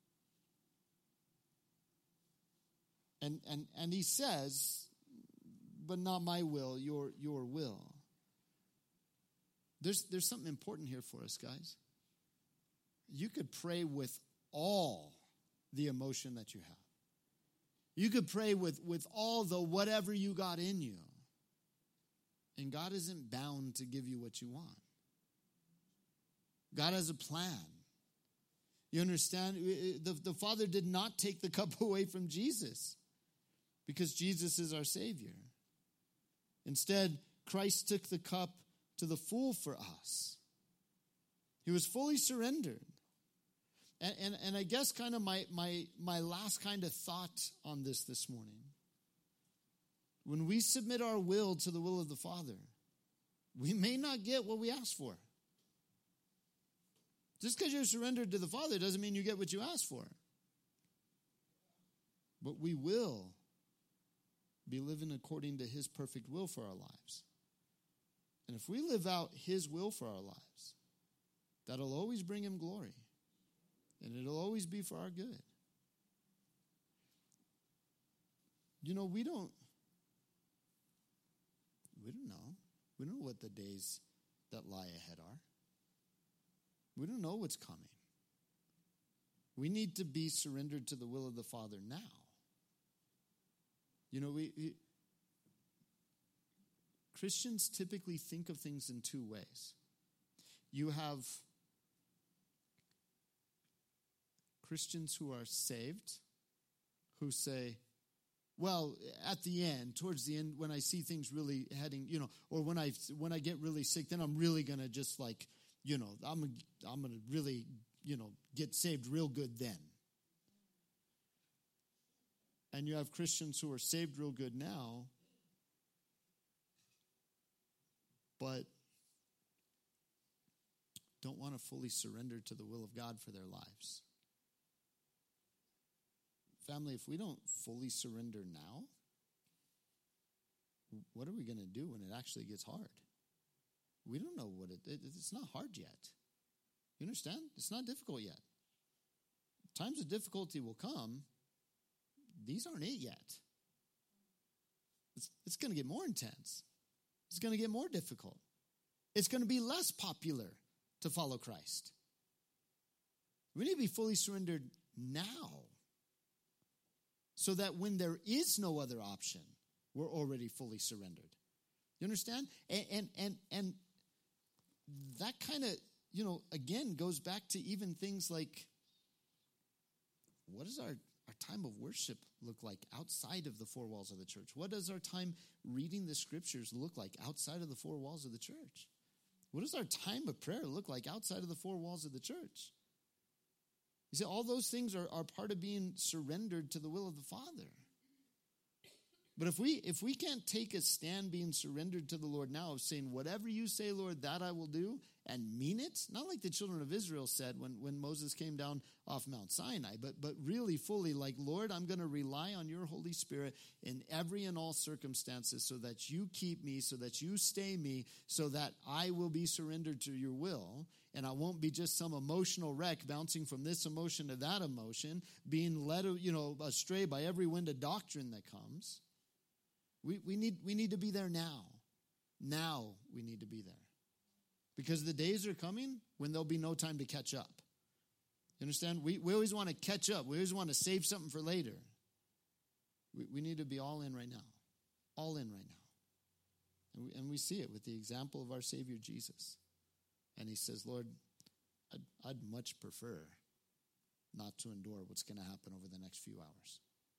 And he says, but not my will, your will. There's something important here for us, guys. You could pray with all the emotion that you have. You could pray with all the whatever you got in you. And God isn't bound to give you what you want. God has a plan. You understand? The Father did not take the cup away from Jesus because Jesus is our Savior. Instead, Christ took the cup to the full for us. He was fully surrendered. And I guess kind of my last kind of thought on this morning. When we submit our will to the will of the Father, we may not get what we ask for. Just because you're surrendered to the Father doesn't mean you get what you ask for. But we will be living according to his perfect will for our lives. And if we live out his will for our lives, that'll always bring him glory. And it'll always be for our good. We don't know. We don't know what the days that lie ahead are. We don't know what's coming. We need to be surrendered to the will of the Father now. Christians typically think of things in two ways. You have Christians who are saved, who say, well, at the end, towards the end, when I see things really heading, or when I get really sick, then I'm really going to just I'm going to really, get saved real good then. And you have Christians who are saved real good now, but don't want to fully surrender to the will of God for their lives. family, if we don't fully surrender now, what are we going to do when it actually gets hard? We don't know it's not hard yet. You understand? It's not difficult yet. Times of difficulty will come. These aren't it yet. It's going to get more intense. It's going to get more difficult. It's going to be less popular to follow Christ. We need to be fully surrendered now so that when there is no other option, we're already fully surrendered. You understand? And that kind of, again, goes back to even things like, what does our time of worship look like outside of the four walls of the church? What does our time reading the scriptures look like outside of the four walls of the church? What does our time of prayer look like outside of the four walls of the church? You see, all those things are part of being surrendered to the will of the Father. But if we can't take a stand being surrendered to the Lord now of saying, whatever you say, Lord, that I will do, and mean it, not like the children of Israel said when Moses came down off Mount Sinai, but really fully like, Lord, I'm going to rely on your Holy Spirit in every and all circumstances so that you keep me, so that you stay me, so that I will be surrendered to your will, and I won't be just some emotional wreck bouncing from this emotion to that emotion, being led astray by every wind of doctrine that comes. We need to be there now. Now we need to be there. Because the days are coming when there'll be no time to catch up. You understand? We always want to catch up. We always want to save something for later. We need to be all in right now. All in right now. And we see it with the example of our Savior Jesus. And he says, Lord, I'd much prefer not to endure what's going to happen over the next few hours.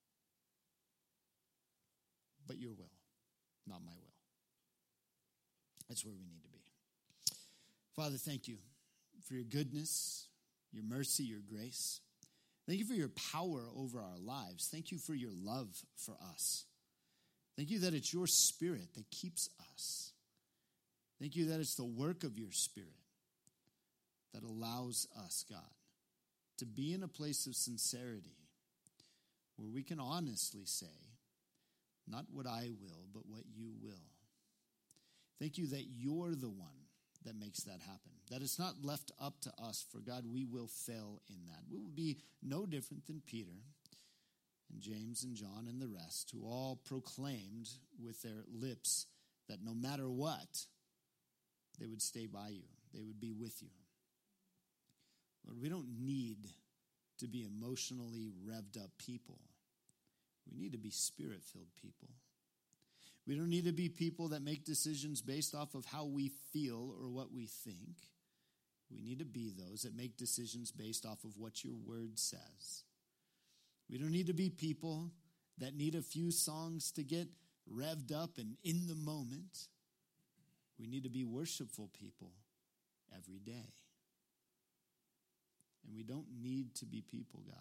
But your will, not my will. That's where we need to be. Father, thank you for your goodness, your mercy, your grace. Thank you for your power over our lives. Thank you for your love for us. Thank you that it's your Spirit that keeps us. Thank you that it's the work of your Spirit that allows us, God, to be in a place of sincerity where we can honestly say, not what I will, but what you will. Thank you that you're the one that makes that happen. That it's not left up to us, for God, we will fail in that. We will be no different than Peter and James and John and the rest, who all proclaimed with their lips that no matter what, they would stay by you. They would be with you. Lord, we don't need to be emotionally revved up people. We need to be Spirit-filled people. We don't need to be people that make decisions based off of how we feel or what we think. We need to be those that make decisions based off of what your word says. We don't need to be people that need a few songs to get revved up and in the moment. We need to be worshipful people every day. And we don't need to be people, God,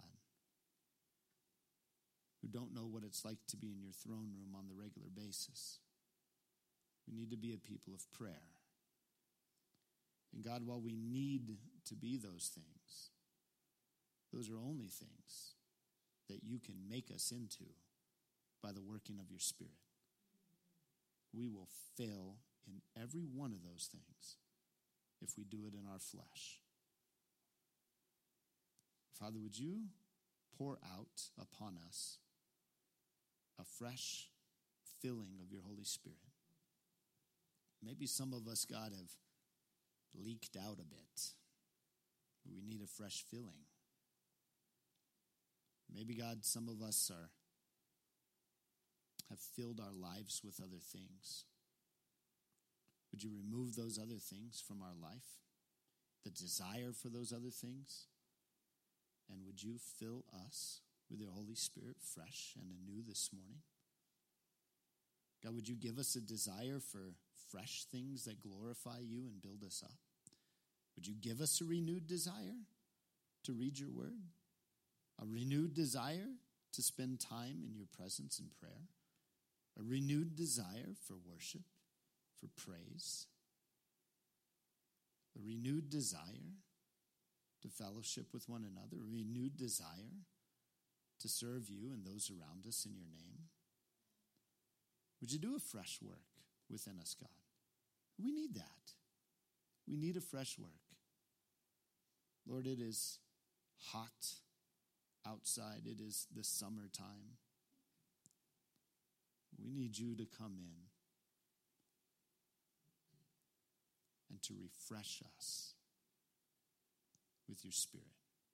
who don't know what it's like to be in your throne room on the regular basis. We need to be a people of prayer. And God, while we need to be those things, those are only things that you can make us into by the working of your Spirit. We will fail in every one of those things if we do it in our flesh. Father, would you pour out upon us a fresh filling of your Holy Spirit? Maybe some of us, God, have leaked out a bit. We need a fresh filling. Maybe, God, some of us have filled our lives with other things. Would you remove those other things from our life? The desire for those other things? And would you fill us with your Holy Spirit fresh and anew this morning? God, would you give us a desire for fresh things that glorify you and build us up? Would you give us a renewed desire to read your word? A renewed desire to spend time in your presence in prayer? A renewed desire for worship, for praise? A renewed desire to fellowship with one another? A renewed desire to serve you and those around us in your name. Would you do a fresh work within us, God? We need that. We need a fresh work. Lord, it is hot outside. It is the summertime. We need you to come in and to refresh us with your Spirit.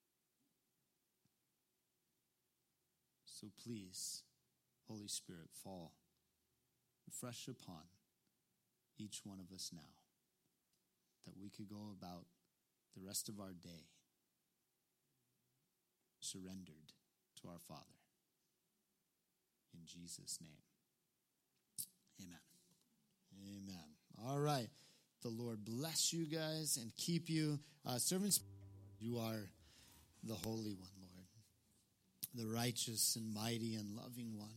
So please, Holy Spirit, fall fresh upon each one of us now, that we could go about the rest of our day surrendered to our Father. In Jesus' name, amen. Amen. All right. The Lord bless you guys and keep you. Servants, you are the Holy One, Lord, the righteous and mighty and loving one.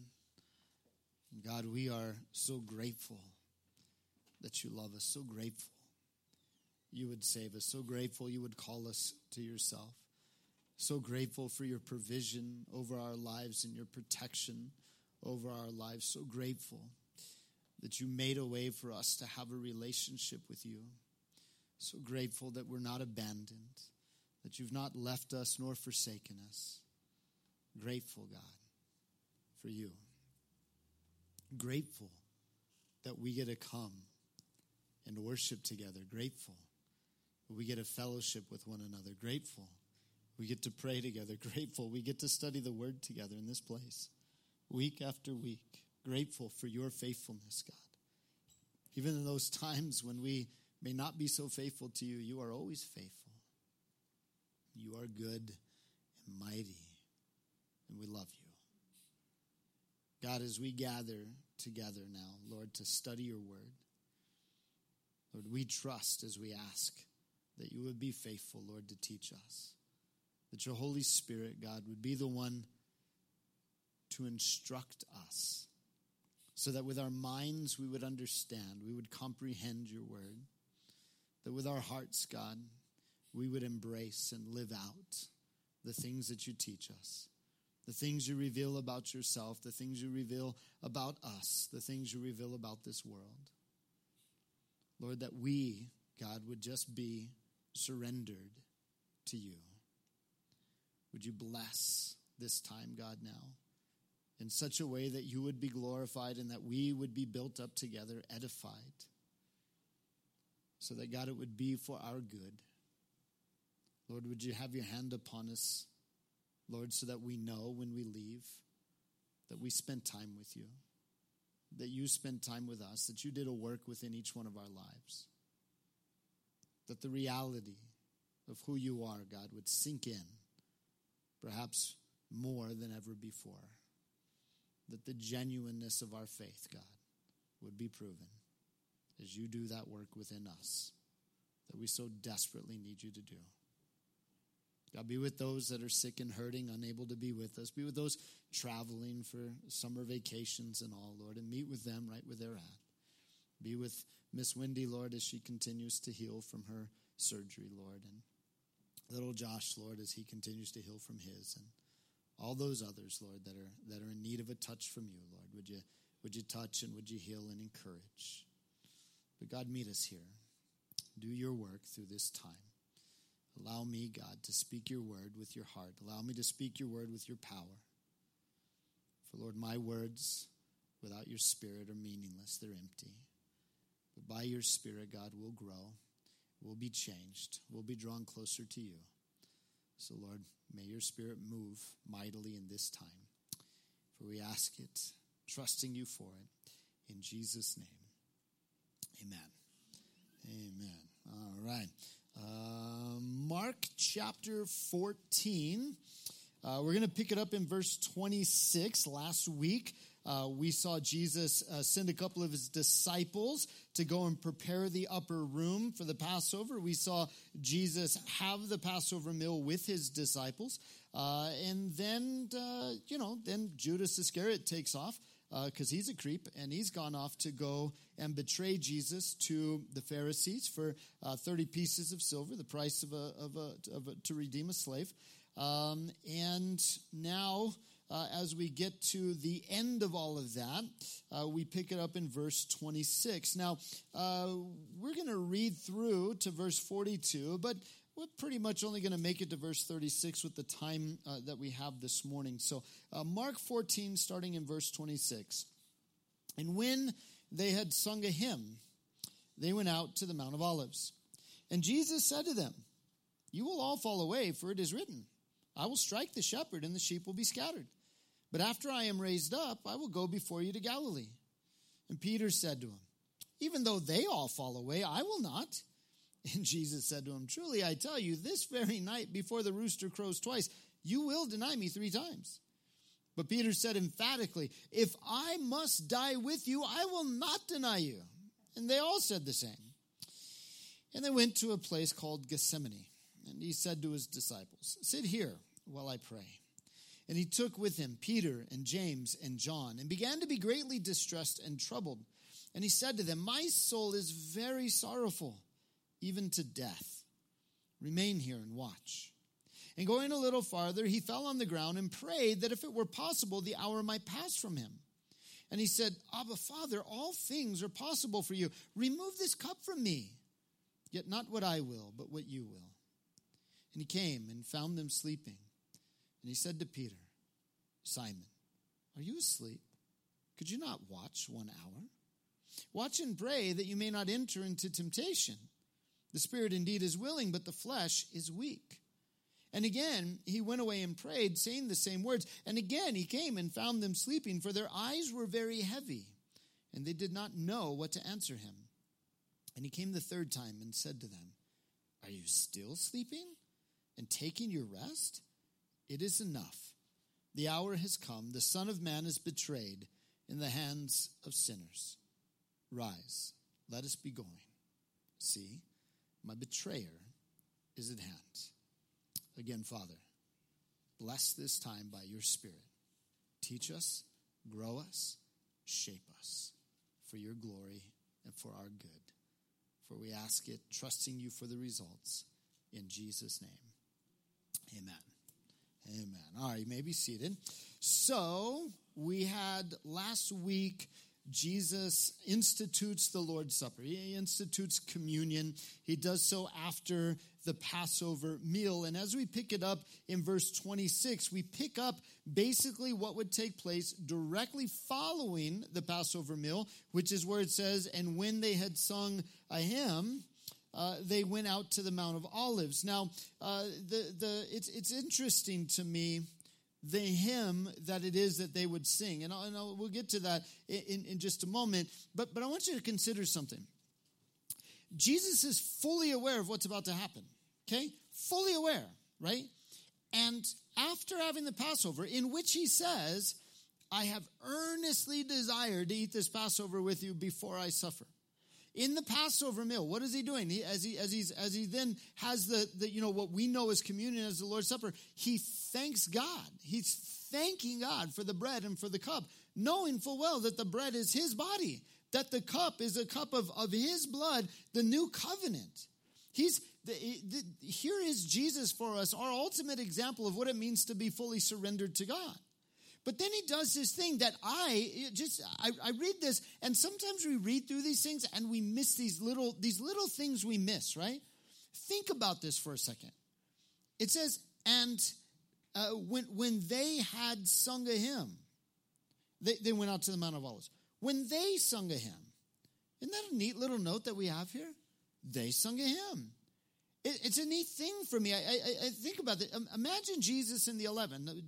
God, we are so grateful that you love us, so grateful you would save us, so grateful you would call us to yourself, so grateful for your provision over our lives and your protection over our lives, so grateful that you made a way for us to have a relationship with you, so grateful that we're not abandoned, that you've not left us nor forsaken us. Grateful, God, for you. Grateful that we get to come and worship together. Grateful that we get a fellowship with one another. Grateful we get to pray together. Grateful we get to study the word together in this place week after week. Grateful for your faithfulness, God. Even in those times when we may not be so faithful to you, you are always faithful. You are good and mighty, and we love you. God, as we gather together now, Lord, to study your word, Lord, we trust as we ask that you would be faithful, Lord, to teach us. That your Holy Spirit, God, would be the one to instruct us so that with our minds we would understand, we would comprehend your word. That with our hearts, God, we would embrace and live out the things that you teach us. The things you reveal about yourself, the things you reveal about us, the things you reveal about this world. Lord, that we, God, would just be surrendered to you. Would you bless this time, God, now in such a way that you would be glorified and that we would be built up together, edified, so that, God, it would be for our good. Lord, would you have your hand upon us, Lord, so that we know when we leave that we spent time with you, that you spent time with us, that you did a work within each one of our lives, that the reality of who you are, God, would sink in perhaps more than ever before, that the genuineness of our faith, God, would be proven as you do that work within us that we so desperately need you to do. God, be with those that are sick and hurting, unable to be with us. Be with those traveling for summer vacations and all, Lord, and meet with them right where they're at. Be with Miss Wendy, Lord, as she continues to heal from her surgery, Lord, and little Josh, Lord, as he continues to heal from his, and all those others, Lord, that are in need of a touch from you, Lord. Would you touch and would you heal and encourage? But God, meet us here. Do your work through this time. Allow me, God, to speak your word with your heart. Allow me to speak your word with your power. For, Lord, my words without your Spirit are meaningless. They're empty. But by your Spirit, God, we'll grow. We'll be changed. We'll be drawn closer to you. So, Lord, may your Spirit move mightily in this time. For we ask it, trusting you for it. In Jesus' name, amen. Amen. All right. Mark chapter 14. We're going to pick it up in verse 26. Last week, we saw Jesus send a couple of his disciples to go and prepare the upper room for the Passover. We saw Jesus have the Passover meal with his disciples. And then, then Judas Iscariot takes off because he's a creep, and he's gone off to go and betray Jesus to the Pharisees for 30 pieces of silver, the price to redeem a slave. And now as we get to the end of all of that, we pick it up in verse 26. Now, we're going to read through to verse 42, but we're pretty much only going to make it to verse 36 with the time that we have this morning. So Mark 14, starting in verse 26. And when they had sung a hymn, they went out to the Mount of Olives. And Jesus said to them, "You will all fall away, for it is written, I will strike the shepherd, and the sheep will be scattered. But after I am raised up, I will go before you to Galilee." And Peter said to him, "Even though they all fall away, I will not." And Jesus said to him, "Truly I tell you, this very night before the rooster crows twice, you will deny me 3 times. But Peter said emphatically, "If I must die with you, I will not deny you." And they all said the same. And they went to a place called Gethsemane. And he said to his disciples, "Sit here while I pray." And he took with him Peter and James and John, and began to be greatly distressed and troubled. And he said to them, "My soul is very sorrowful, even to death. Remain here and watch." And going a little farther, he fell on the ground and prayed that if it were possible, the hour might pass from him. And he said, "Abba, Father, all things are possible for you. Remove this cup from me. Yet not what I will, but what you will." And he came and found them sleeping. And he said to Peter, "Simon, are you asleep? Could you not watch 1 hour? Watch and pray that you may not enter into temptation. The spirit indeed is willing, but the flesh is weak." And again he went away and prayed, saying the same words. And again he came and found them sleeping, for their eyes were very heavy, and they did not know what to answer him. And he came the 3rd time and said to them, "Are you still sleeping and taking your rest? It is enough. The hour has come. The Son of Man is betrayed in the hands of sinners. Rise, let us be going. See, my betrayer is at hand." Again, Father, bless this time by your Spirit. Teach us, grow us, shape us for your glory and for our good. For we ask it, trusting you for the results. In Jesus' name, amen. Amen. All right, you may be seated. So, we had last week, Jesus institutes the Lord's Supper. He institutes communion. He does so after the Passover meal. And as we pick it up in verse 26, we pick up basically what would take place directly following the Passover meal, which is where it says, "And when they had sung a hymn, they went out to the Mount of Olives." Now, it's interesting to me, the hymn that it is that they would sing. And we'll get to that in just a moment. But I want you to consider something. Jesus is fully aware of what's about to happen. Okay? Fully aware, right? And after having the Passover, in which he says, "I have earnestly desired to eat this Passover with you before I suffer." In the Passover meal, what is he doing? As he then has the what we know as communion, as the Lord's Supper, he thanks God. He's thanking God for the bread and for the cup, knowing full well that the bread is his body, that the cup is a cup of his blood, the new covenant. Here is Jesus for us, our ultimate example of what it means to be fully surrendered to God. But then he does this thing that I read this, and sometimes we read through these things and we miss these little things we miss, right? Think about this for a second. It says, and when they had sung a hymn, they went out to the Mount of Olives. When they sung a hymn, isn't that a neat little note that we have here? They sung a hymn. It's a neat thing for me. I think about it. Imagine Jesus in the 11.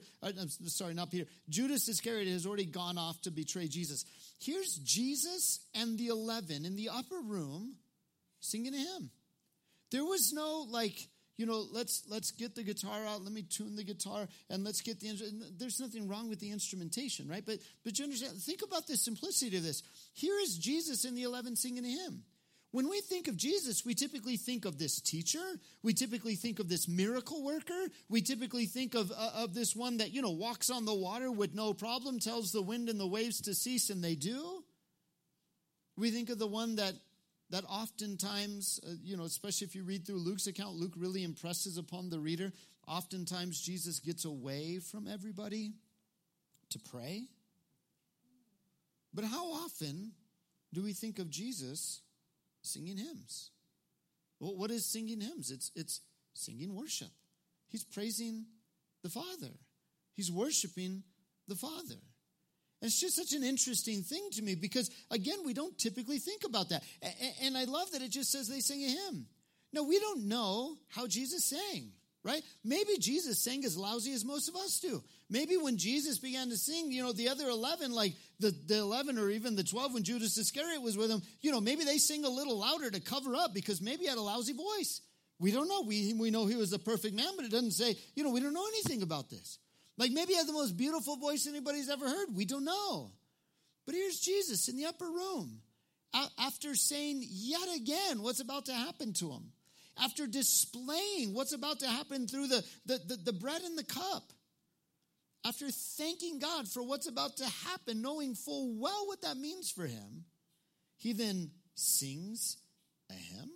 Judas Iscariot has already gone off to betray Jesus. Here's Jesus and the 11 in the upper room singing a hymn. There was no let's get the guitar out. Let me tune the guitar and let's get the instrument. There's nothing wrong with the instrumentation, right? But you understand? Think about the simplicity of this. Here is Jesus in the 11 singing a hymn. When we think of Jesus, we typically think of this teacher. We typically think of this miracle worker. We typically think of this one that, walks on the water with no problem, tells the wind and the waves to cease, and they do. We think of the one that oftentimes, especially if you read through Luke's account, Luke really impresses upon the reader. oftentimes Jesus gets away from everybody to pray. But how often do we think of Jesus singing hymns? Well, what is singing hymns? It's singing worship. He's praising the Father. He's worshiping the Father. And it's just such an interesting thing to me because, again, we don't typically think about that. And I love that it just says they sing a hymn. Now, we don't know how Jesus sang, right? Maybe Jesus sang as lousy as most of us do. Maybe when Jesus began to sing, the other 11, like the 11 or even the 12 when Judas Iscariot was with him, maybe they sing a little louder to cover up because maybe he had a lousy voice. We don't know. We know he was a perfect man, but it doesn't say, we don't know anything about this. Like maybe he had the most beautiful voice anybody's ever heard. We don't know. But here's Jesus in the upper room after saying yet again what's about to happen to him. After displaying what's about to happen through the bread and the cup. After thanking God for what's about to happen, knowing full well what that means for him, he then sings a hymn.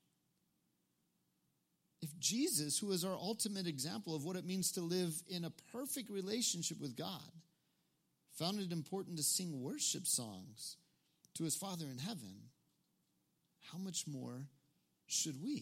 If Jesus, who is our ultimate example of what it means to live in a perfect relationship with God, found it important to sing worship songs to his Father in heaven, how much more should we?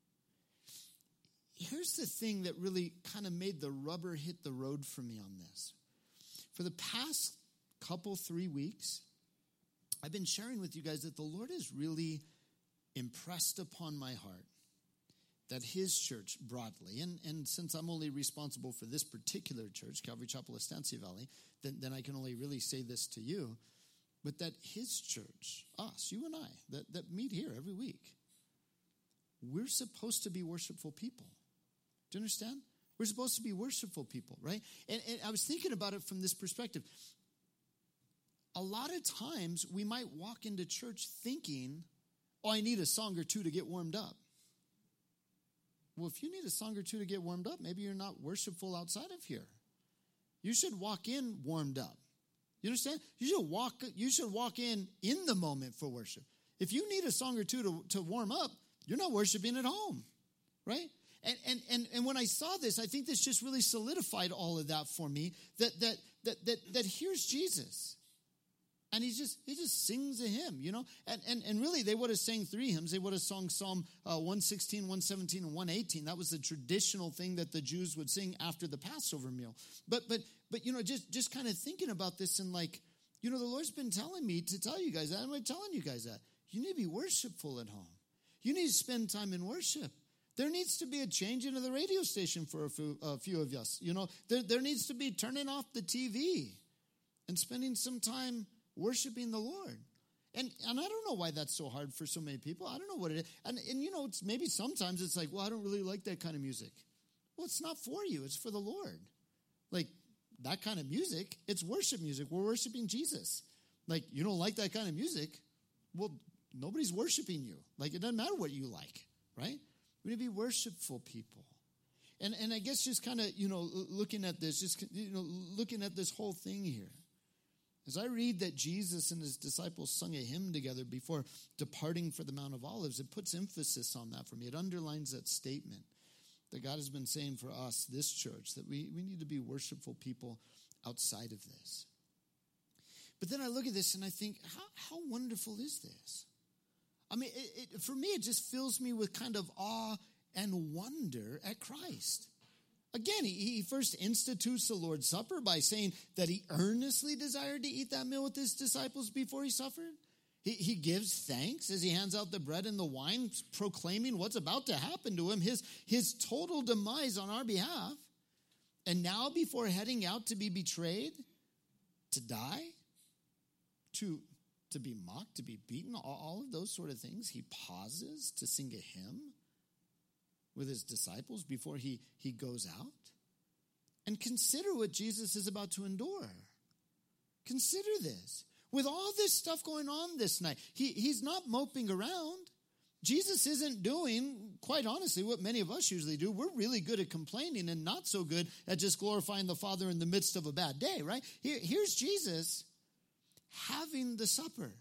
Here's the thing that really kind of made the rubber hit the road for me on this. For the past 3 weeks, I've been sharing with you guys that the Lord has really impressed upon my heart that his church broadly, and since I'm only responsible for this particular church, Calvary Chapel Estancia Valley, then I can only really say this to you, but that his church, us, you and I, that meet here every week, we're supposed to be worshipful people. Do you understand? We're supposed to be worshipful people, right? And I was thinking about it from this perspective. A lot of times we might walk into church thinking, I need a song or two to get warmed up. Well, if you need a song or two to get warmed up, maybe you're not worshipful outside of here. You should walk in warmed up. You understand? You should walk in the moment for worship. If you need a song or two to warm up, you're not worshiping at home, right? And when I saw this, I think this just really solidified all of that for me. That here's Jesus. And he just sings a hymn, And really, they would have sang 3 hymns. They would have sung Psalm 116, 117, and 118. That was the traditional thing that the Jews would sing after the Passover meal. But just kind of thinking about this and the Lord's been telling me to tell you guys that. I'm telling you guys that. You need to be worshipful at home. You need to spend time in worship. There needs to be a change into the radio station for a few of us. There needs to be turning off the TV and spending some time worshiping the Lord. And I don't know why that's so hard for so many people. I don't know what it is. And it's maybe sometimes it's like, well, I don't really like that kind of music. Well, it's not for you. It's for the Lord. Like that kind of music, it's worship music. We're worshiping Jesus. Like you don't like that kind of music. Well, nobody's worshiping you. Like it doesn't matter what you like, right? We need to be worshipful people. And I guess just kind of, looking at this, looking at this whole thing here. As I read that Jesus and his disciples sung a hymn together before departing for the Mount of Olives, it puts emphasis on that for me. It underlines that statement that God has been saying for us, this church, that we need to be worshipful people outside of this. But then I look at this and I think, how wonderful is this? I mean, for me, it just fills me with kind of awe and wonder at Christ. Again, he first institutes the Lord's Supper by saying that he earnestly desired to eat that meal with his disciples before he suffered. He gives thanks as he hands out the bread and the wine, proclaiming what's about to happen to him, his total demise on our behalf. And now before heading out to be betrayed, to die, to be mocked, to be beaten, all of those sort of things, he pauses to sing a hymn with his disciples before he goes out. And consider what Jesus is about to endure. Consider this. With all this stuff going on this night, he's not moping around. Jesus isn't doing, quite honestly, what many of us usually do. We're really good at complaining and not so good at just glorifying the Father in the midst of a bad day, right? Here's Jesus having the supper.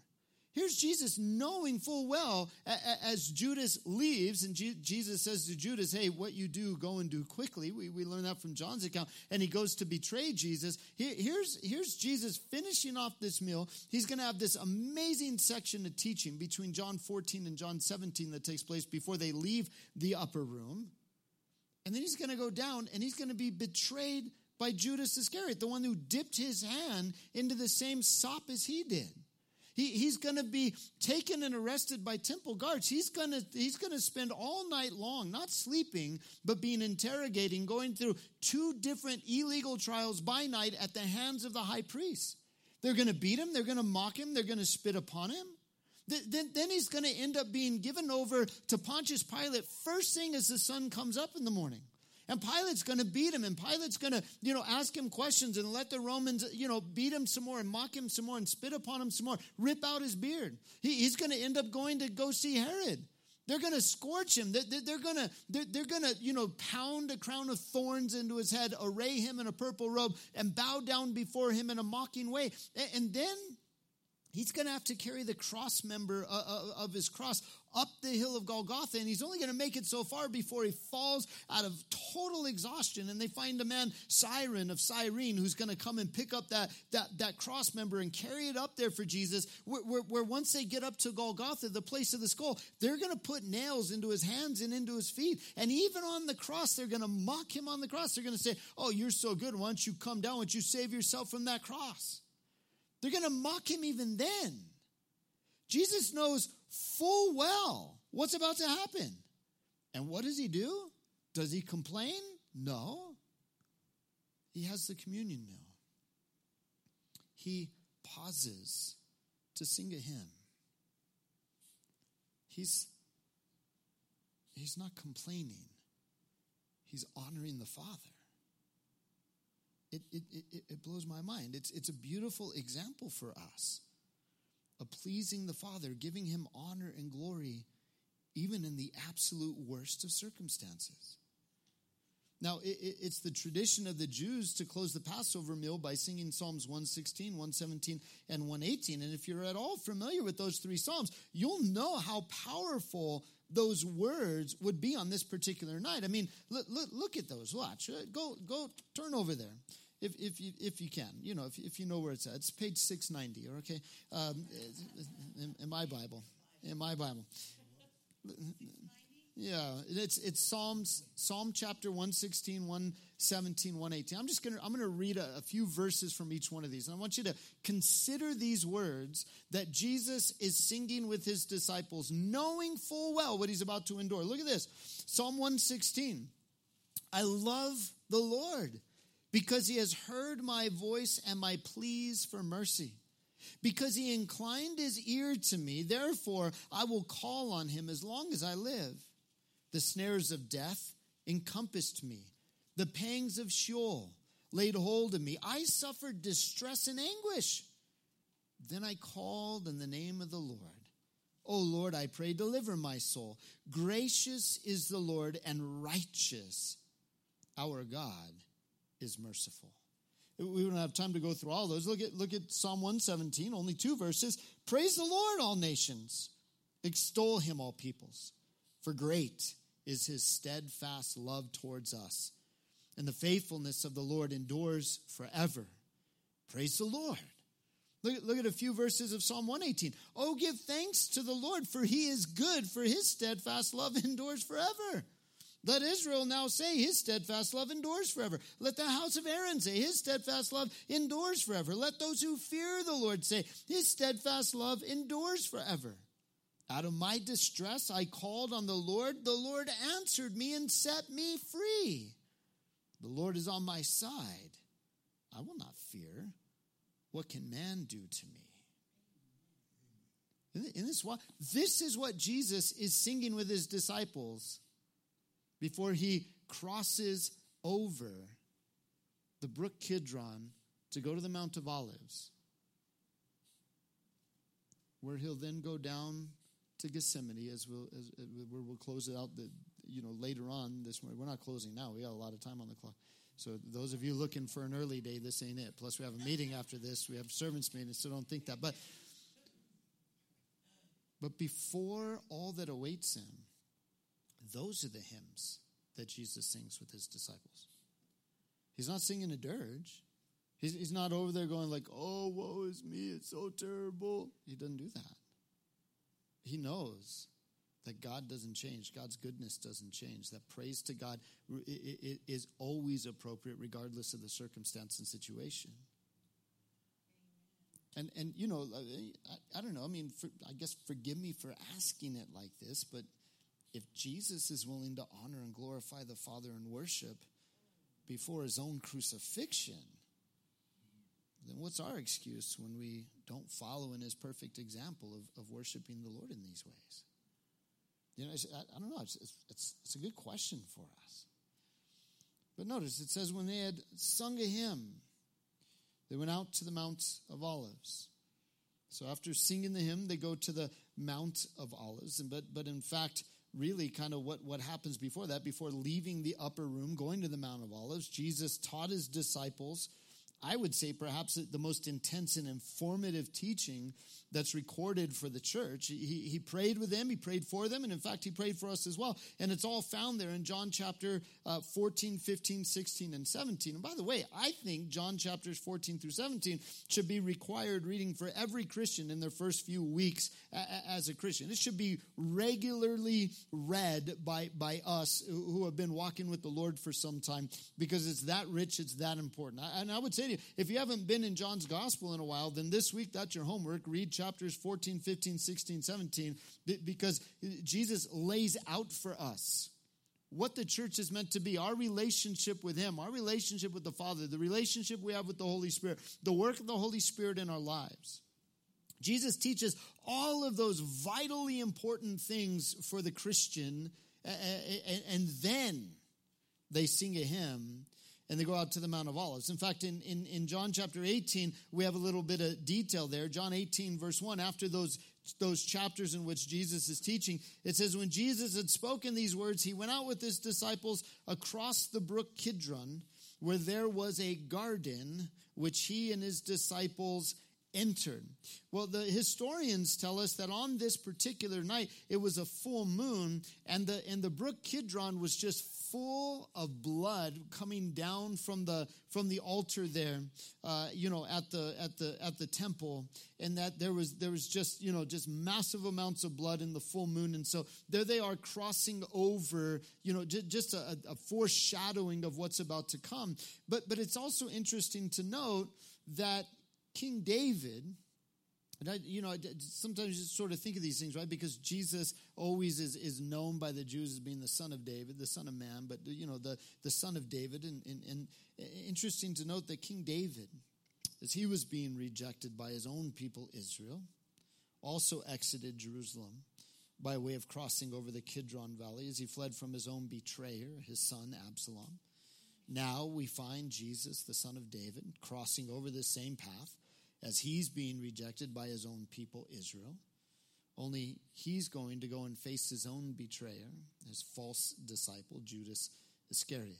Here's Jesus knowing full well as Judas leaves, and Jesus says to Judas, hey, what you do, go and do quickly. We learn that from John's account. And he goes to betray Jesus. Here's Jesus finishing off this meal. He's going to have this amazing section of teaching between John 14 and John 17 that takes place before they leave the upper room. And then he's going to go down and he's going to be betrayed by Judas Iscariot, the one who dipped his hand into the same sop as he did. He's going to be taken and arrested by temple guards. He's going to spend all night long, not sleeping, but being interrogating, going through 2 different illegal trials by night at the hands of the high priest. They're going to beat him. They're going to mock him. They're going to spit upon him. Then he's going to end up being given over to Pontius Pilate first thing as the sun comes up in the morning. And Pilate's going to beat him, and Pilate's going to, ask him questions and let the Romans, beat him some more and mock him some more and spit upon him some more, rip out his beard. He's going to end up going to go see Herod. They're going to scorch him. They're going to, pound a crown of thorns into his head, array him in a purple robe, and bow down before him in a mocking way. And then he's going to have to carry the cross member of his cross up the hill of Golgotha, and he's only going to make it so far before he falls out of total exhaustion. And they find a man, Cyrene of Cyrene, who's going to come and pick up that cross member and carry it up there for Jesus, where once they get up to Golgotha, the place of the skull, they're going to put nails into his hands and into his feet. And even on the cross, they're going to mock him on the cross. They're going to say, oh, you're so good. Why don't you come down? Why don't you save yourself from that cross? They're going to mock him even then. Jesus knows full well what's about to happen. And what does he do? Does he complain? No. He has the communion meal. He pauses to sing a hymn. He's not complaining. He's honoring the Father. It blows my mind. It's a beautiful example for us of pleasing the Father, giving him honor and glory, even in the absolute worst of circumstances. Now, it's the tradition of the Jews to close the Passover meal by singing Psalms 116, 117, and 118. And if you're at all familiar with those 3 Psalms, you'll know how powerful those words would be on this particular night. I mean, look at those. Watch. Go turn over there. If you can, if you know where it's at. It's page 690, okay? In my Bible. Yeah, it's Psalm chapter 116, 117, 118. I'm going to read a few verses from each one of these. And I want you to consider these words that Jesus is singing with his disciples, knowing full well what he's about to endure. Look at this. Psalm 116. I love the Lord because he has heard my voice and my pleas for mercy. Because he inclined his ear to me, therefore I will call on him as long as I live. The snares of death encompassed me. The pangs of Sheol laid hold of me. I suffered distress and anguish. Then I called in the name of the Lord. O Lord, I pray, deliver my soul. Gracious is the Lord and righteous. Our God is merciful. We don't have time to go through all those. Look at Psalm 117, only 2 verses. Praise the Lord, all nations. Extol him, all peoples. For great is his steadfast love towards us. And the faithfulness of the Lord endures forever. Praise the Lord. Look at a few verses of Psalm 118. Oh, give thanks to the Lord, for he is good, for his steadfast love endures forever. Let Israel now say his steadfast love endures forever. Let the house of Aaron say his steadfast love endures forever. Let those who fear the Lord say his steadfast love endures forever. Out of my distress I called on the Lord. The Lord answered me and set me free. The Lord is on my side. I will not fear. What can man do to me? This is what Jesus is singing with his disciples before he crosses over the brook Kidron to go to the Mount of Olives, where he'll then go down to Gethsemane, where we'll close it out later on this morning. We're not closing now. We got a lot of time on the clock. So those of you looking for an early day, this ain't it. Plus we have a meeting after this. We have servants meeting, so don't think that. But But before all that awaits him, those are the hymns that Jesus sings with his disciples. He's not singing a dirge. He's not over there going like, oh, woe is me, it's so terrible. He doesn't do that. He knows that God doesn't change. God's goodness doesn't change. That praise to God is always appropriate regardless of the circumstance and situation. And you know, I don't know. I mean, I guess forgive me for asking it like this, but if Jesus is willing to honor and glorify the Father in worship before his own crucifixion, then what's our excuse when we don't follow in his perfect example of worshiping the Lord in these ways? You know, I don't know. It's a good question for us. But notice, it says when they had sung a hymn, they went out to the Mount of Olives. So after singing the hymn, they go to the Mount of Olives. But in fact, really kind of what happens before that, before leaving the upper room, going to the Mount of Olives, Jesus taught his disciples, I would say perhaps the most intense and informative teaching that's recorded for the church. He prayed with them, he prayed for them, and in fact, he prayed for us as well. And it's all found there in John chapter 14, 15, 16, and 17. And by the way, I think John chapters 14 through 17 should be required reading for every Christian in their first few weeks as a Christian. It should be regularly read by us who have been walking with the Lord for some time, because it's that rich, it's that important. And I would say to you, if you haven't been in John's gospel in a while, then this week, that's your homework. Read chapters 14, 15, 16, 17, because Jesus lays out for us what the church is meant to be, our relationship with him, our relationship with the Father, the relationship we have with the Holy Spirit, the work of the Holy Spirit in our lives. Jesus teaches all of those vitally important things for the Christian, and then they sing a hymn and they go out to the Mount of Olives. In fact, in John chapter 18, we have a little bit of detail there. John 18, verse 1, after those chapters in which Jesus is teaching, it says, when Jesus had spoken these words, he went out with his disciples across the brook Kidron, where there was a garden, which he and his disciples entered. Well, the historians tell us that on this particular night, it was a full moon, and the brook Kidron was just full of blood coming down from the altar there, at the temple, and that there was just massive amounts of blood in the full moon, and so there they are crossing over, just a foreshadowing of what's about to come. But it's also interesting to note that King David, and I sometimes just sort of think of these things, right? Because Jesus always is known by the Jews as being the Son of David, the Son of Man, but the Son of David. And interesting to note that King David, as he was being rejected by his own people Israel, also exited Jerusalem by way of crossing over the Kidron Valley as he fled from his own betrayer, his son Absalom. Now we find Jesus, the Son of David, crossing over this same path as he's being rejected by his own people, Israel. Only he's going to go and face his own betrayer, his false disciple, Judas Iscariot.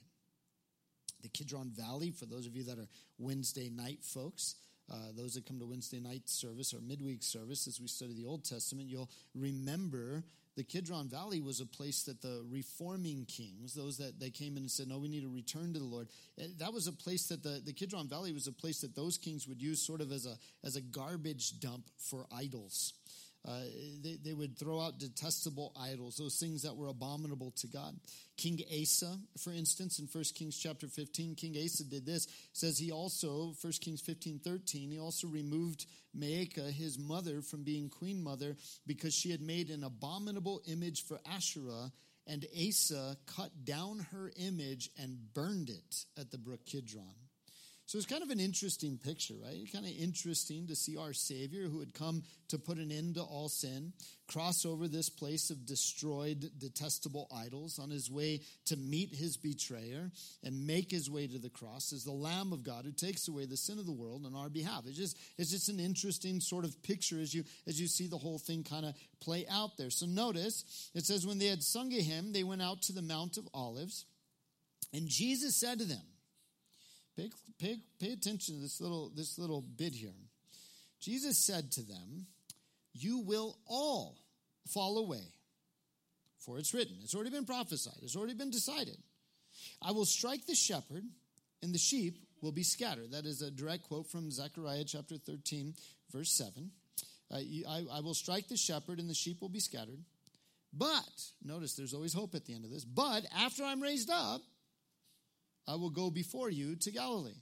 The Kidron Valley, for those of you that are Wednesday night folks, those that come to Wednesday night service or midweek service as we study the Old Testament, you'll remember the Kidron Valley was a place that the reforming kings, those that they came in and said, no, we need to return to the Lord. That was a place that the Kidron Valley was a place that those kings would use sort of as a garbage dump for idols. They would throw out detestable idols, those things that were abominable to God. King Asa, for instance, in 1 Kings chapter 15, King Asa did this. It says he also, 1 Kings 15:13, he also removed Maacah, his mother, from being queen mother because she had made an abominable image for Asherah, and Asa cut down her image and burned it at the brook Kidron. So it's kind of an interesting picture, right? Kind of interesting to see our Savior, who had come to put an end to all sin, cross over this place of destroyed, detestable idols on his way to meet his betrayer and make his way to the cross as the Lamb of God who takes away the sin of the world on our behalf. It's just an interesting sort of picture as you see the whole thing kind of play out there. So notice, it says, when they had sung a hymn, they went out to the Mount of Olives, and Jesus said to them, Pay attention to this little bit here. Jesus said to them, you will all fall away. For it's written, it's already been prophesied, it's already been decided. I will strike the shepherd, and the sheep will be scattered. That is a direct quote from Zechariah chapter 13, verse 7. I will strike the shepherd, and the sheep will be scattered. But, notice there's always hope at the end of this, but after I'm raised up, I will go before you to Galilee.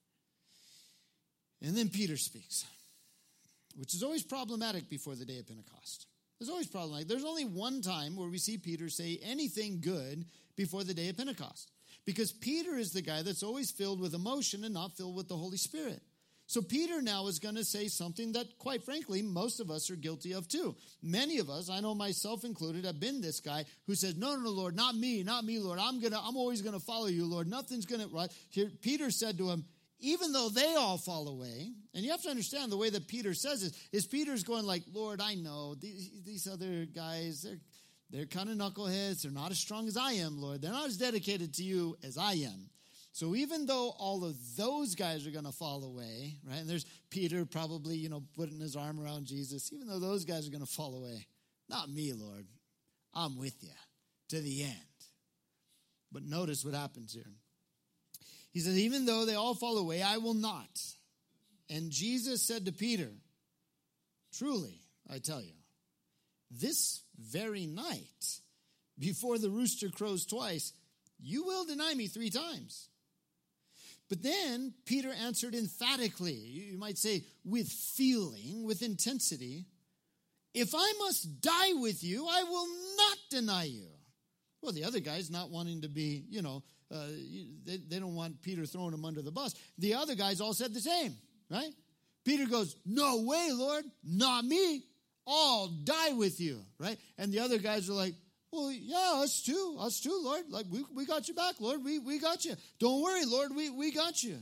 And then Peter speaks, which is always problematic before the day of Pentecost. There's always problematic. There's only one time where we see Peter say anything good before the day of Pentecost. Because Peter is the guy that's always filled with emotion and not filled with the Holy Spirit. So Peter now is going to say something that, quite frankly, most of us are guilty of too. Many of us, I know myself included, have been this guy who says, no, Lord, not me, Lord. I'm always going to follow you, Lord. Nothing's going to, right? Here, Peter said to him, even though they all fall away, and you have to understand the way that Peter says it, is Peter's going like, Lord, I know these other guys, they're kind of knuckleheads. They're not as strong as I am, Lord. They're not as dedicated to you as I am. So even though all of those guys are going to fall away, right? And there's Peter probably, putting his arm around Jesus. Even though those guys are going to fall away, not me, Lord. I'm with you to the end. But notice what happens here. He says, even though they all fall away, I will not. And Jesus said to Peter, truly, I tell you, this very night, before the rooster crows twice, you will deny me 3 times. But then Peter answered emphatically, you might say with feeling, with intensity, if I must die with you, I will not deny you. Well, the other guy's not wanting to be, they don't want Peter throwing him under the bus. The other guys all said the same, right? Peter goes, no way, Lord, not me. I'll die with you, right? And the other guys are like, well, yeah, us too, Lord. Like, we got you back, Lord. We got you. Don't worry, Lord, we got you.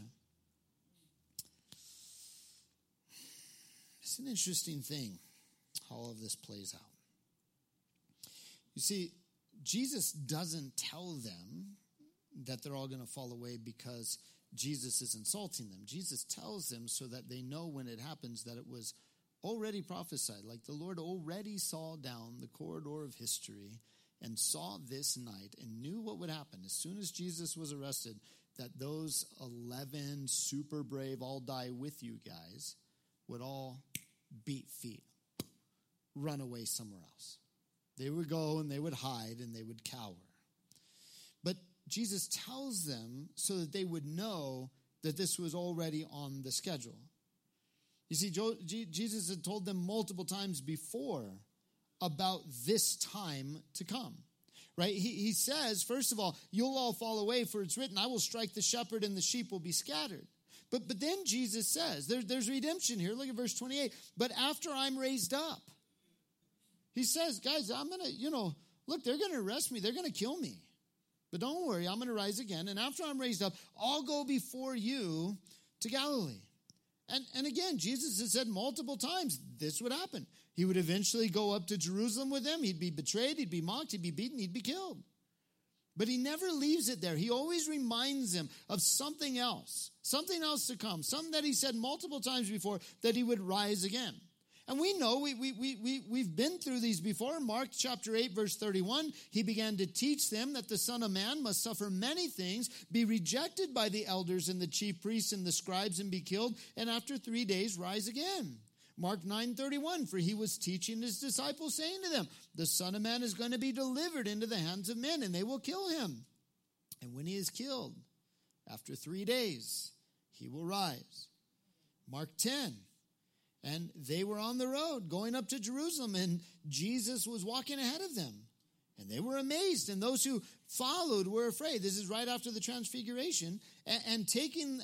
It's an interesting thing how all of this plays out. You see, Jesus doesn't tell them that they're all going to fall away because Jesus is insulting them. Jesus tells them so that they know when it happens that it was already prophesied. Like the Lord already saw down the corridor of history and saw this night and knew what would happen as soon as Jesus was arrested, that those 11 super brave, all die with you guys would all beat feet, run away somewhere else. They would go and they would hide and they would cower. But Jesus tells them so that they would know that this was already on the schedule. You see, Jesus had told them multiple times before about this time to come, right? He says, first of all, you'll all fall away, for it's written, I will strike the shepherd and the sheep will be scattered. But then Jesus says, there's redemption here. Look at verse 28. But after I'm raised up, he says, guys, I'm going to, look, they're going to arrest me. They're going to kill me. But don't worry, I'm going to rise again. And after I'm raised up, I'll go before you to Galilee. And again, Jesus has said multiple times this would happen. He would eventually go up to Jerusalem with them. He'd be betrayed. He'd be mocked. He'd be beaten. He'd be killed. But he never leaves it there. He always reminds them of something else to come, something that he said multiple times before, that he would rise again. And we know, we've been through these before. Mark chapter 8, verse 31, he began to teach them that the Son of Man must suffer many things, be rejected by the elders and the chief priests and the scribes and be killed, and after 3 days rise again. Mark 9:31, for he was teaching his disciples, saying to them, the Son of Man is going to be delivered into the hands of men, and they will kill him. And when he is killed, after 3 days, he will rise. Mark 10, and they were on the road going up to Jerusalem, and Jesus was walking ahead of them. And they were amazed, and those who followed were afraid. This is right after the transfiguration. And taking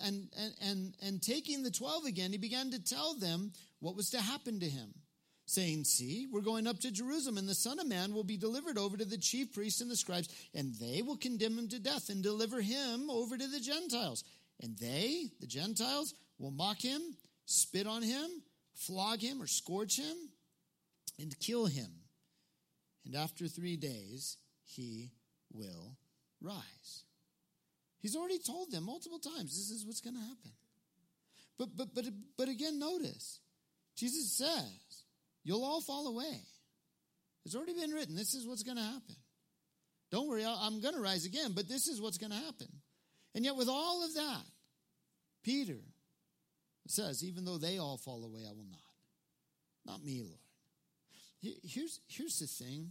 the 12 again, he began to tell them what was to happen to him, saying, see, we're going up to Jerusalem, and the Son of Man will be delivered over to the chief priests and the scribes, and they will condemn him to death and deliver him over to the Gentiles. And they, the Gentiles, will mock him, spit on him, flog him or scourge him, and kill him. And after 3 days, he will rise. He's already told them multiple times, this is what's going to happen. But again, notice, Jesus says, you'll all fall away. It's already been written. This is what's going to happen. Don't worry, I'm going to rise again, but this is what's going to happen. And yet with all of that, Peter says, even though they all fall away, I will not. Not me, Lord. Here's the thing.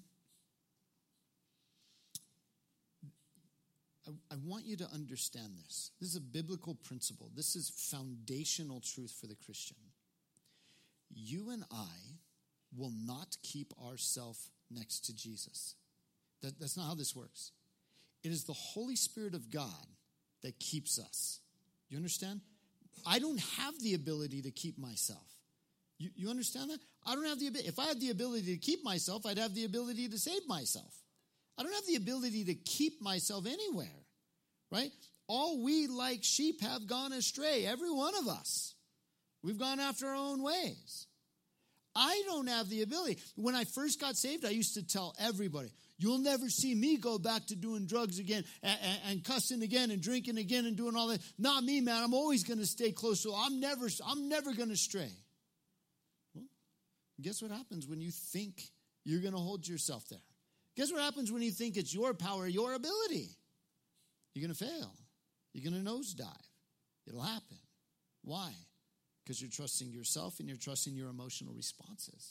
I want you to understand this. This is a biblical principle. This is foundational truth for the Christian. You and I will not keep ourselves next to Jesus. That's not how this works. It is the Holy Spirit of God that keeps us. You understand? I don't have the ability to keep myself. You understand that? I don't have the ability. If I had the ability to keep myself, I'd have the ability to save myself. I don't have the ability to keep myself anywhere, right? All we like sheep have gone astray, every one of us. We've gone after our own ways. I don't have the ability. When I first got saved, I used to tell everybody, you'll never see me go back to doing drugs again and cussing again and drinking again and doing all that. Not me, man. I'm always going to stay close to it. I'm never going to stray. Well, guess what happens when you think you're going to hold yourself there? Guess what happens when you think it's your power, your ability? You're going to fail. You're going to nosedive. It'll happen. Why? Because you're trusting yourself and you're trusting your emotional responses.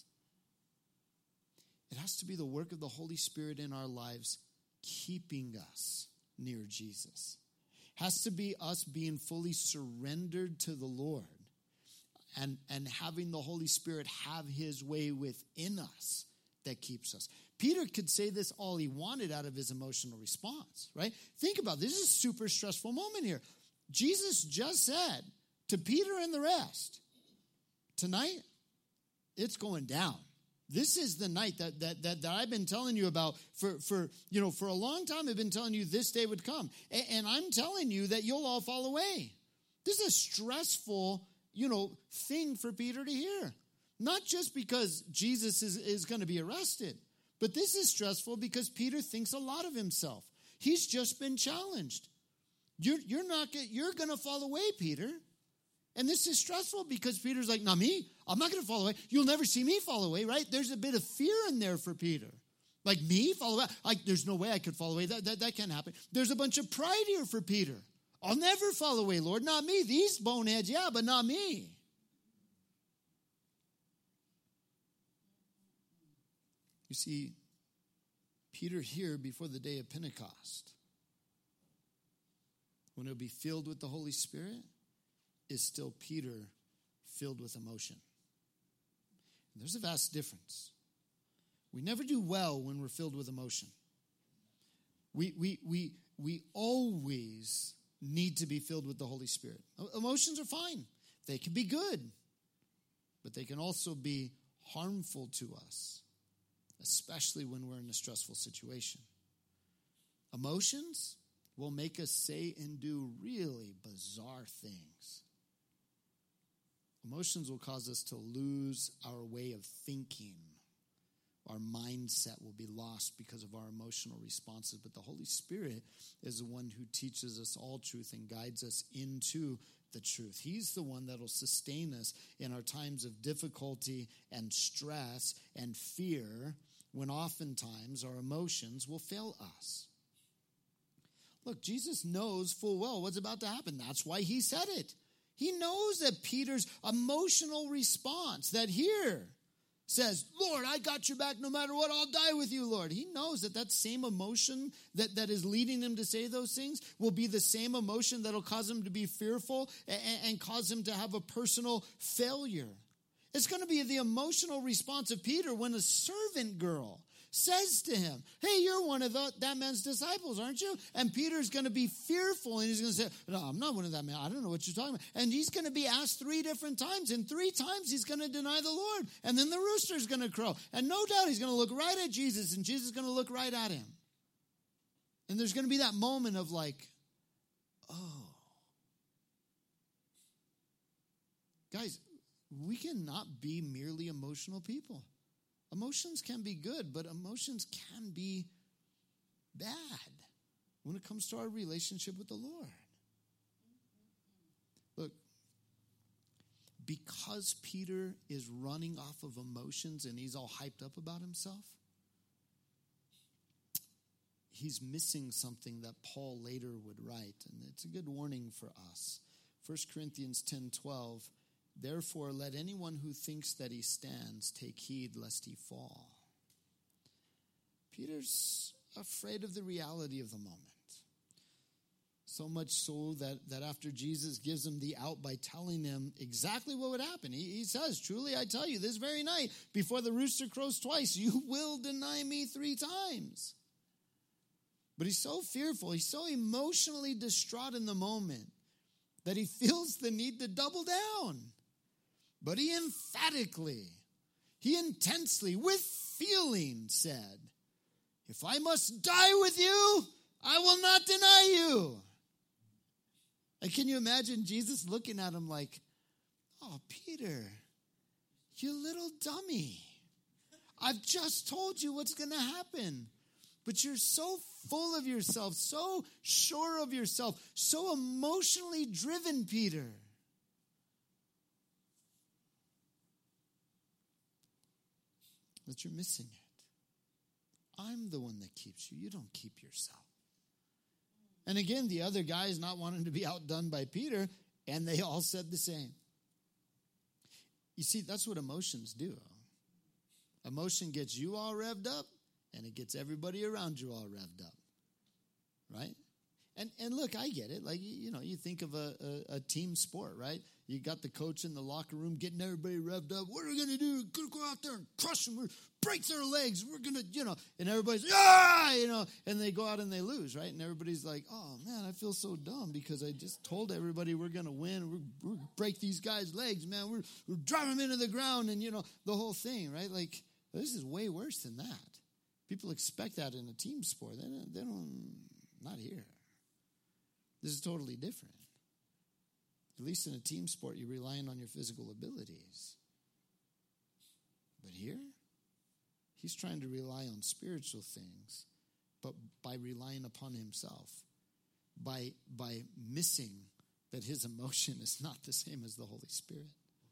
It has to be the work of the Holy Spirit in our lives keeping us near Jesus. It has to be us being fully surrendered to the Lord and having the Holy Spirit have his way within us that keeps us. Peter could say this all he wanted out of his emotional response, right? Think about it. This is a super stressful moment here. Jesus just said to Peter and the rest, tonight, it's going down. This is the night that I've been telling you about for a long time. I've been telling you this day would come. And I'm telling you that you'll all fall away. This is a stressful, thing for Peter to hear. Not just because Jesus is going to be arrested, but this is stressful because Peter thinks a lot of himself. He's just been challenged. You're going to fall away, Peter. And this is stressful because Peter's like, not me. I'm not going to fall away. You'll never see me fall away, right? There's a bit of fear in there for Peter. Like, me fall away? There's no way I could fall away. That can't happen. There's a bunch of pride here for Peter. I'll never fall away, Lord. Not me. These boneheads, yeah, but not me. You see, Peter here before the day of Pentecost, when it'll be filled with the Holy Spirit, is still Peter filled with emotion. And there's a vast difference. We never do well when we're filled with emotion. We always need to be filled with the Holy Spirit. Emotions are fine. They can be good, but they can also be harmful to us, especially when we're in a stressful situation. Emotions will make us say and do really bizarre things. Emotions will cause us to lose our way of thinking. Our mindset will be lost because of our emotional responses. But the Holy Spirit is the one who teaches us all truth and guides us into the truth. He's the one that will sustain us in our times of difficulty and stress and fear, when oftentimes our emotions will fail us. Look, Jesus knows full well what's about to happen. That's why he said it. He knows that Peter's emotional response that here says, Lord, I got your back no matter what. I'll die with you, Lord. He knows that same emotion that is leading him to say those things will be the same emotion that will cause him to be fearful and cause him to have a personal failure. It's going to be the emotional response of Peter when a servant girl says to him, hey, you're one of that man's disciples, aren't you? And Peter's going to be fearful, and he's going to say, no, I'm not one of that man. I don't know what you're talking about. And he's going to be asked 3 different times, and 3 times he's going to deny the Lord. And then the rooster's going to crow. And no doubt he's going to look right at Jesus, and Jesus is going to look right at him. And there's going to be that moment of like, oh. Guys, we cannot be merely emotional people. Emotions can be good, but emotions can be bad when it comes to our relationship with the Lord. Look, because Peter is running off of emotions and he's all hyped up about himself, he's missing something that Paul later would write, and it's a good warning for us. 1 Corinthians 10:12, therefore let anyone who thinks that he stands take heed lest he fall. Peter's afraid of the reality of the moment. So much so that after Jesus gives him the out by telling him exactly what would happen, he says, truly I tell you, this very night, before the rooster crows twice, you will deny me 3 times. But he's so fearful, he's so emotionally distraught in the moment that he feels the need to double down. But he emphatically, he intensely, with feeling said, if I must die with you, I will not deny you. And can you imagine Jesus looking at him like, oh, Peter, you little dummy. I've just told you what's going to happen. But you're so full of yourself, so sure of yourself, so emotionally driven, Peter. That you're missing it. I'm the one that keeps you. You don't keep yourself. And again, the other guy is not wanting to be outdone by Peter, and they all said the same. You see, that's what emotions do. Emotion gets you all revved up, and it gets everybody around you all revved up. Right? And look, I get it. Like, you know, you think of a team sport, right? You got the coach in the locker room getting everybody revved up. What are we going to do? We're going to go out there and crush them. Break their legs. We're going to, you know, and everybody's, you know, and they go out and they lose, right? And everybody's like, oh, man, I feel so dumb because I just told everybody we're going to win. We're going to break these guys' legs, man. We're driving them into the ground and, you know, the whole thing, right? Like, this is way worse than that. People expect that in a team sport. They don't, not here. This is totally different. At least in a team sport, you're relying on your physical abilities. But here, he's trying to rely on spiritual things, but by relying upon himself, by missing that his emotion is not the same as the Holy Spirit.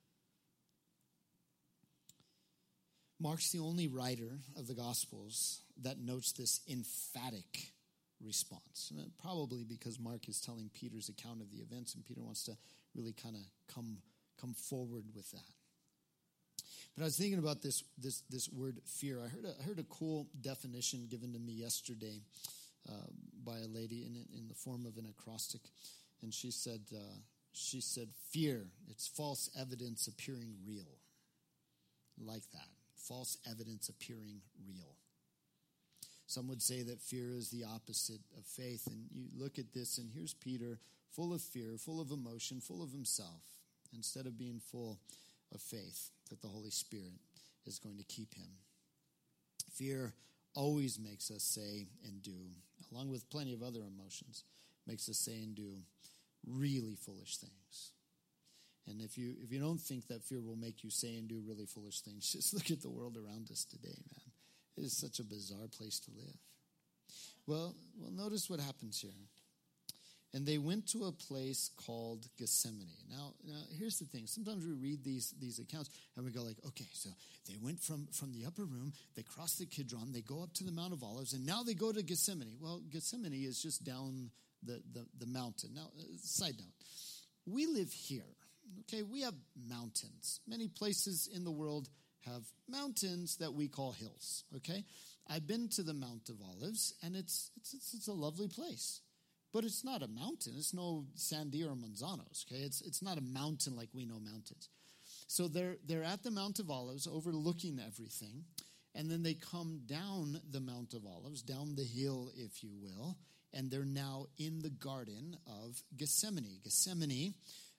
Mark's the only writer of the Gospels that notes this emphatic response. And probably because Mark is telling Peter's account of the events, and Peter wants to really kind of come forward with that. But I was thinking about this word fear. I heard a cool definition given to me yesterday by a lady in the form of an acrostic, and she said fear, it's false evidence appearing real. Like that, false evidence appearing real. Some would say that fear is the opposite of faith. And you look at this, and here's Peter, full of fear, full of emotion, full of himself, instead of being full of faith that the Holy Spirit is going to keep him. Fear always makes us say and do, along with plenty of other emotions, makes us say and do really foolish things. And if you don't think that fear will make you say and do really foolish things, just look at the world around us today, man. It is such a bizarre place to live. Well, notice what happens here. And they went to a place called Gethsemane. Now here's the thing. Sometimes we read these accounts and we go like, okay, so they went from the upper room, they crossed the Kidron, they go up to the Mount of Olives, and now they go to Gethsemane. Well, Gethsemane is just down the mountain. Now, side note, we live here. Okay, we have mountains. Many places in the world have mountains that we call hills, okay? I've been to the Mount of Olives, and it's a lovely place. But it's not a mountain. It's no Sandia or Manzanos, okay? It's not a mountain like we know mountains. So they're at the Mount of Olives overlooking everything, and then they come down the Mount of Olives, down the hill, if you will, and they're now in the Garden of Gethsemane. Gethsemane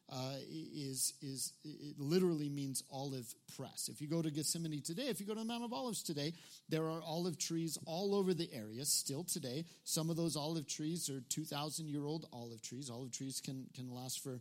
it literally means olive press. If you go to Gethsemane today, if you go to the Mount of Olives today, there are olive trees all over the area still today. Some of those olive trees are 2,000-year-old olive trees. Olive trees can last for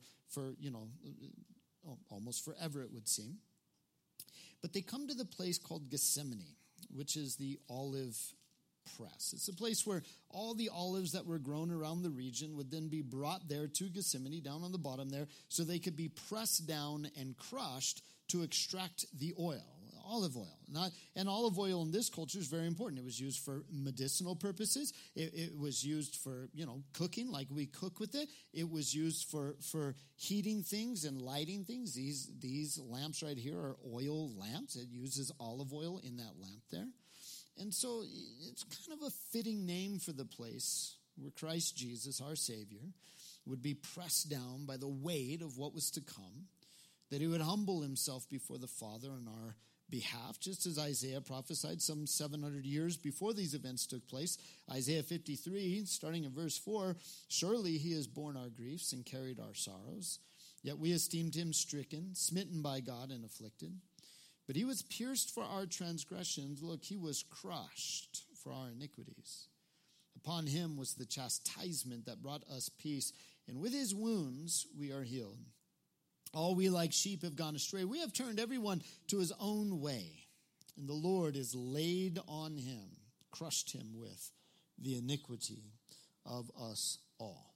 almost forever, it would seem. But they come to the place called Gethsemane, which is the olive press. It's a place where all the olives that were grown around the region would then be brought there to Gethsemane, down on the bottom there, so they could be pressed down and crushed to extract the oil. olive oil. And olive oil in this culture is very important. It was used for medicinal purposes. It was used for, cooking, like we cook with it. It was used for heating things and lighting things. These lamps right here are oil lamps. It uses olive oil in that lamp there. And so it's kind of a fitting name for the place where Christ Jesus, our Savior, would be pressed down by the weight of what was to come, that he would humble himself before the Father on our behalf, just as Isaiah prophesied some 700 years before these events took place. Isaiah 53, starting in verse 4, surely he has borne our griefs and carried our sorrows, yet we esteemed him stricken, smitten by God, and afflicted. But he was pierced for our transgressions. Look, he was crushed for our iniquities. Upon him was the chastisement that brought us peace, and with his wounds we are healed. All we like sheep have gone astray. We have turned everyone to his own way, and the Lord is laid on him, crushed him with the iniquity of us all.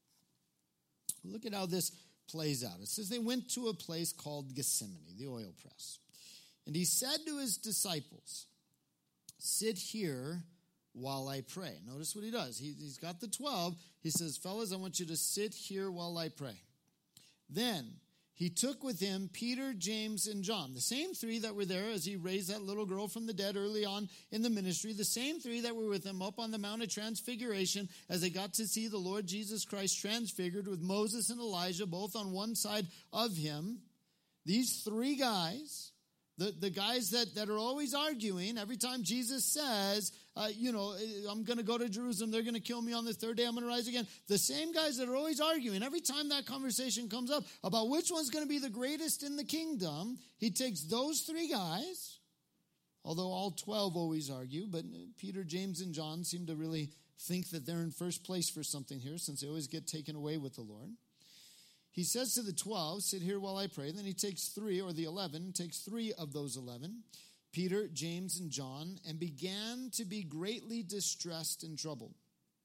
Look at how this plays out. It says they went to a place called Gethsemane, the oil press. And he said to his disciples, sit here while I pray. Notice what he does. He's got the 12. He says, fellas, I want you to sit here while I pray. Then he took with him Peter, James, and John, the same three that were there as he raised that little girl from the dead early on in the ministry, the same three that were with him up on the Mount of Transfiguration as they got to see the Lord Jesus Christ transfigured with Moses and Elijah both on one side of him. These three guys, the guys that are always arguing every time Jesus says, I'm going to go to Jerusalem, they're going to kill me on the third day, I'm going to rise again. The same guys that are always arguing every time that conversation comes up about which one's going to be the greatest in the kingdom, he takes those three guys, although all 12 always argue, but Peter, James, and John seem to really think that they're in first place for something here since they always get taken away with the Lord. He says to the 12, sit here while I pray. Then he takes three of those 11, Peter, James, and John, and began to be greatly distressed and troubled.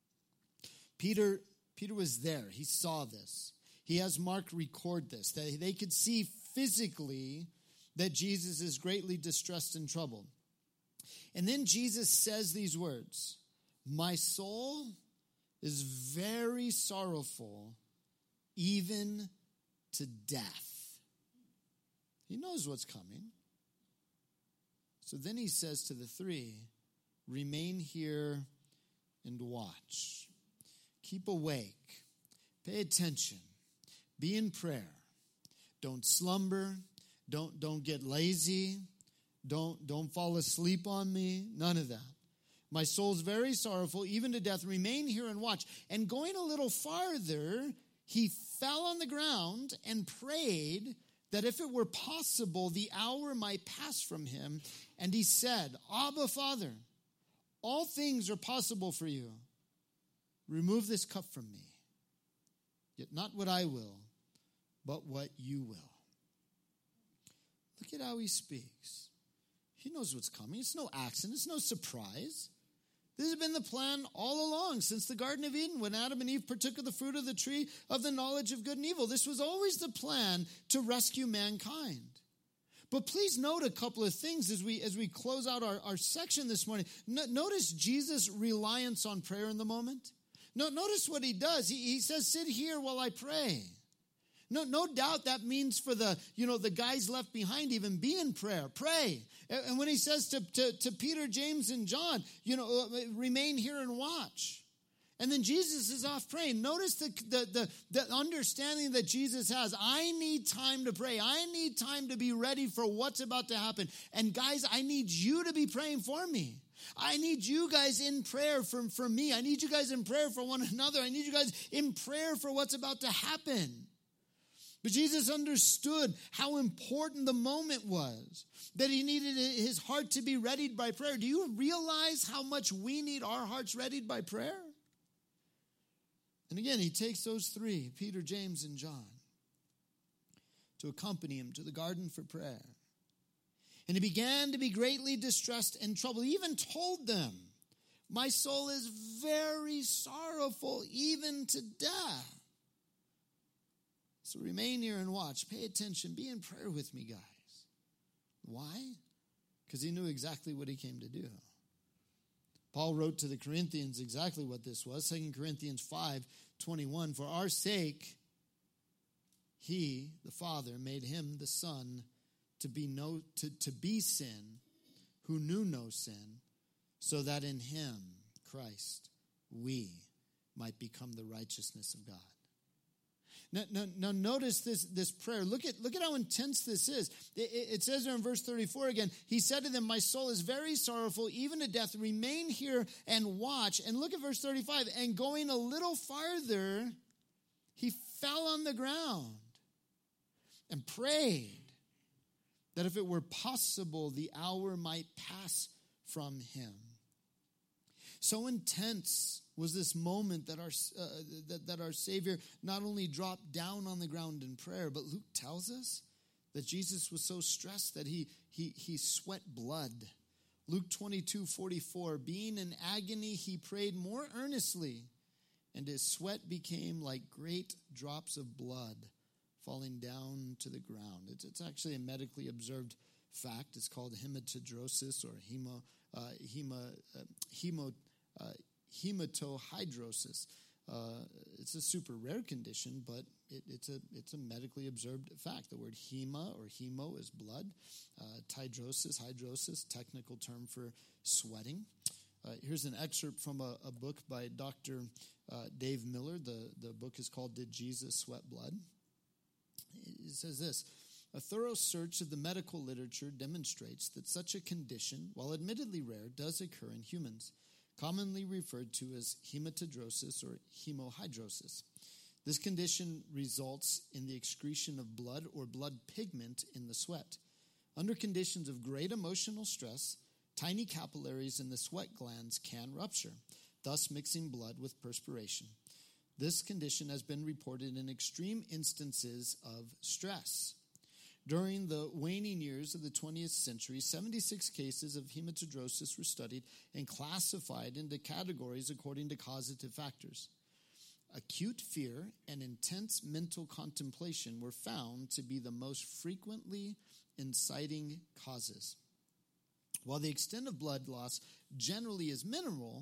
Peter was there. He saw this. He has Mark record this, that they could see physically that Jesus is greatly distressed and troubled. And then Jesus says these words, my soul is very sorrowful, even to death. He knows what's coming. So then he says to the three, remain here and watch. Keep awake. Pay attention. Be in prayer. Don't slumber. Don't get lazy. Don't fall asleep on me. None of that. My soul's very sorrowful, even to death. Remain here and watch. And going a little farther, he fell on the ground and prayed that if it were possible, the hour might pass from him. And he said, Abba, Father, all things are possible for you. Remove this cup from me. Yet not what I will, but what you will. Look at how he speaks. He knows what's coming. It's no accident. It's no surprise. This has been the plan all along since the Garden of Eden when Adam and Eve partook of the fruit of the tree of the knowledge of good and evil. This was always the plan to rescue mankind. But please note a couple of things as we close out our section this morning. Notice Jesus' reliance on prayer in the moment. Notice what he does. He says, sit here while I pray. No doubt that means for the guys left behind even be in prayer. Pray. And when he says to Peter, James, and John, remain here and watch. And then Jesus is off praying. Notice the understanding that Jesus has. I need time to pray. I need time to be ready for what's about to happen. And guys, I need you to be praying for me. I need you guys in prayer for me. I need you guys in prayer for one another. I need you guys in prayer for what's about to happen. But Jesus understood how important the moment was, that he needed his heart to be readied by prayer. Do you realize how much we need our hearts readied by prayer? And again, he takes those three, Peter, James, and John, to accompany him to the garden for prayer. And he began to be greatly distressed and troubled. He even told them, my soul is very sorrowful, even to death. So remain here and watch. Pay attention. Be in prayer with me, guys. Why? because he knew exactly what he came to do. Paul wrote to the Corinthians exactly what this was. 2 Corinthians 5:21, for our sake, he, the Father, made him, the Son, to be sin, who knew no sin, so that in him, Christ, we might become the righteousness of God. Now notice this prayer. Look at how intense this is. It says there in verse 34 again, he said to them, my soul is very sorrowful, even to death. Remain here and watch. And look at verse 35. And going a little farther, he fell on the ground and prayed that if it were possible, the hour might pass from him. So intense was this moment that our Savior not only dropped down on the ground in prayer, but Luke tells us that Jesus was so stressed that he sweat blood. Luke 22:44, being in agony, he prayed more earnestly, and his sweat became like great drops of blood falling down to the ground. It's actually a medically observed fact. It's called hematidrosis or hematohydrosis. It's a super rare condition, but it's a medically observed fact. The word hema or hemo is blood. Hydrosis, technical term for sweating. Here's an excerpt from a book by Dr. Dave Miller. The book is called Did Jesus Sweat Blood? It says this, a thorough search of the medical literature demonstrates that such a condition, while admittedly rare, does occur in humans, commonly referred to as hematidrosis or hemohydrosis. This condition results in the excretion of blood or blood pigment in the sweat. Under conditions of great emotional stress, tiny capillaries in the sweat glands can rupture, thus mixing blood with perspiration. This condition has been reported in extreme instances of stress. During the waning years of the 20th century, 76 cases of hematidrosis were studied and classified into categories according to causative factors. Acute fear and intense mental contemplation were found to be the most frequently inciting causes. While the extent of blood loss generally is minimal,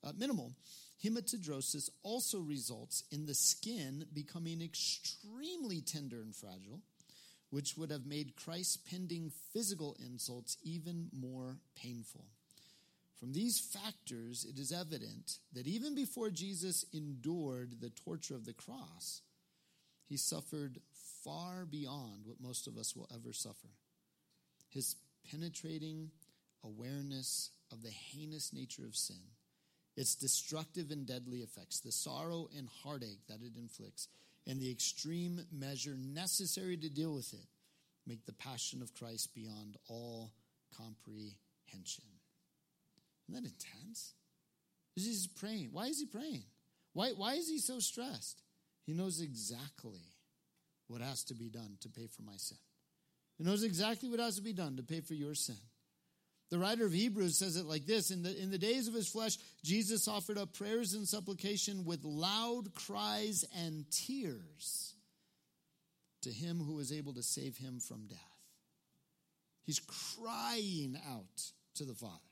hematidrosis also results in the skin becoming extremely tender and fragile, which would have made Christ's pending physical insults even more painful. From these factors, it is evident that even before Jesus endured the torture of the cross, he suffered far beyond what most of us will ever suffer. His penetrating awareness of the heinous nature of sin, its destructive and deadly effects, the sorrow and heartache that it inflicts, and the extreme measure necessary to deal with it, make the passion of Christ beyond all comprehension. Isn't that intense? He's praying. Why is he praying? Why is he so stressed? He knows exactly what has to be done to pay for my sin. He knows exactly what has to be done to pay for your sin. The writer of Hebrews says it like this, in the days of his flesh, Jesus offered up prayers and supplication with loud cries and tears to him who was able to save him from death. He's crying out to the Father.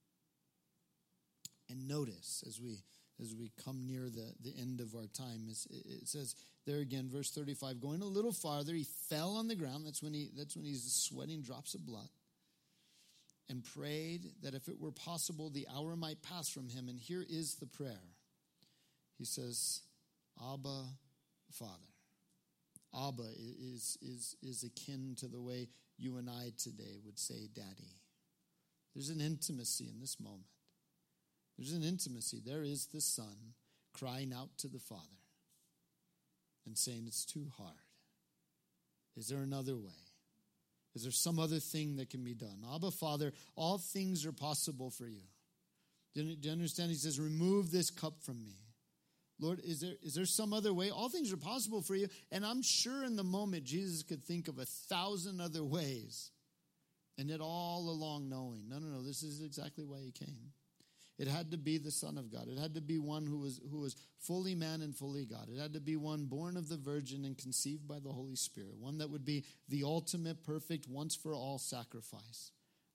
And notice, as we come near the end of our time, it says there again, verse 35, going a little farther, he fell on the ground. That's when he's sweating drops of blood. And prayed that if it were possible, the hour might pass from him. And here is the prayer. He says, Abba, Father. Abba is akin to the way you and I today would say daddy. There's an intimacy in this moment. There's an intimacy. There is the Son crying out to the Father and saying it's too hard. Is there another way? Is there some other thing that can be done? Abba, Father, all things are possible for you. Do you understand? He says, remove this cup from me. Lord, is there some other way? All things are possible for you. And I'm sure in the moment Jesus could think of 1,000 other ways. And yet all along knowing, no, this is exactly why he came. It had to be the Son of God. It had to be one who was fully man and fully God. It had to be one born of the Virgin and conceived by the Holy Spirit. One that would be the ultimate, perfect, once-for-all sacrifice.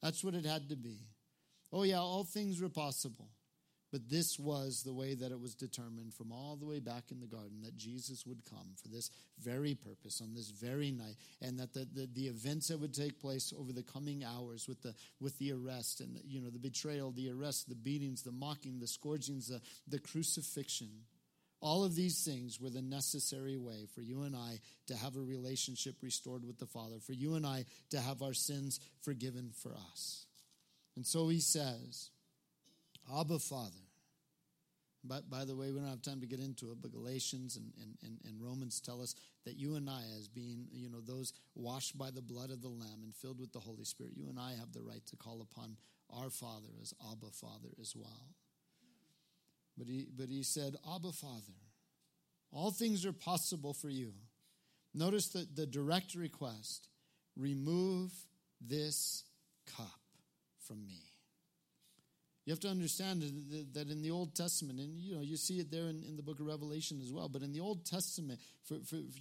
That's what it had to be. Oh yeah, all things were possible. But this was the way that it was determined from all the way back in the garden, that Jesus would come for this very purpose on this very night, and that the events that would take place over the coming hours with the arrest and the betrayal, the arrest, the beatings, the mocking, the scourgings, the crucifixion, all of these things were the necessary way for you and I to have a relationship restored with the Father, for you and I to have our sins forgiven for us. And so he says, Abba, Father. By the way, we don't have time to get into it, but Galatians and Romans tell us that you and I, as being, those washed by the blood of the Lamb and filled with the Holy Spirit, you and I have the right to call upon our Father as Abba, Father as well. But he said, Abba, Father, all things are possible for you. Notice the direct request, remove this cup from me. You have to understand that in the Old Testament, and you see it there in the book of Revelation as well, but in the Old Testament, for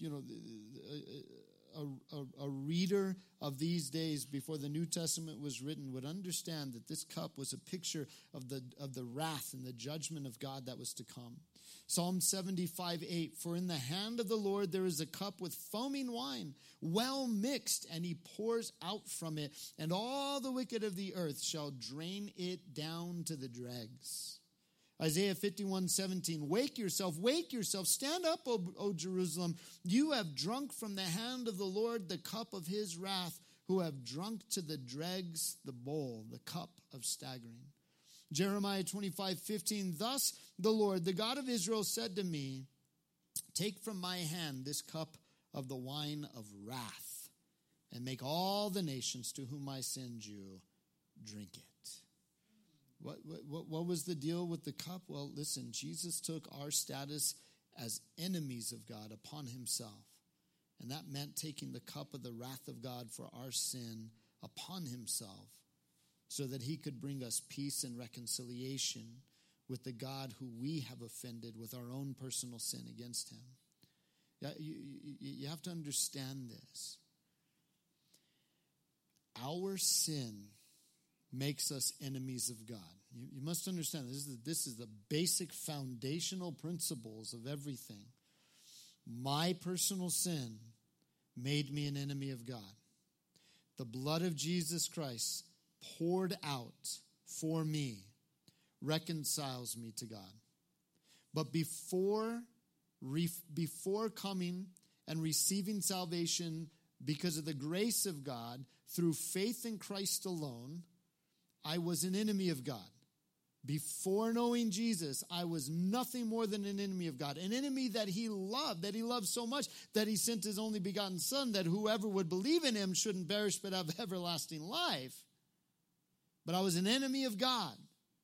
a reader of these days before the New Testament was written would understand that this cup was a picture of the wrath and the judgment of God that was to come. Psalm 75:8, for in the hand of the Lord there is a cup with foaming wine, well mixed, and he pours out from it, and all the wicked of the earth shall drain it down to the dregs. Isaiah 51:17, wake yourself, stand up, O Jerusalem. You have drunk from the hand of the Lord the cup of his wrath, who have drunk to the dregs the bowl, the cup of staggering. Jeremiah 25:15, thus the Lord, the God of Israel, said to me, take from my hand this cup of the wine of wrath, and make all the nations to whom I send you drink it. What was the deal with the cup? Well, listen, Jesus took our status as enemies of God upon himself. And that meant taking the cup of the wrath of God for our sin upon himself, so that he could bring us peace and reconciliation with the God who we have offended with our own personal sin against him. You have to understand this. Our sin makes us enemies of God. You must understand this is the basic foundational principles of everything. My personal sin made me an enemy of God. The blood of Jesus Christ poured out for me reconciles me to God. But before coming and receiving salvation because of the grace of God through faith in Christ alone, I was an enemy of God. Before knowing Jesus, I was nothing more than an enemy of God. An enemy that he loved so much that he sent his only begotten Son, that whoever would believe in him shouldn't perish but have everlasting life. But I was an enemy of God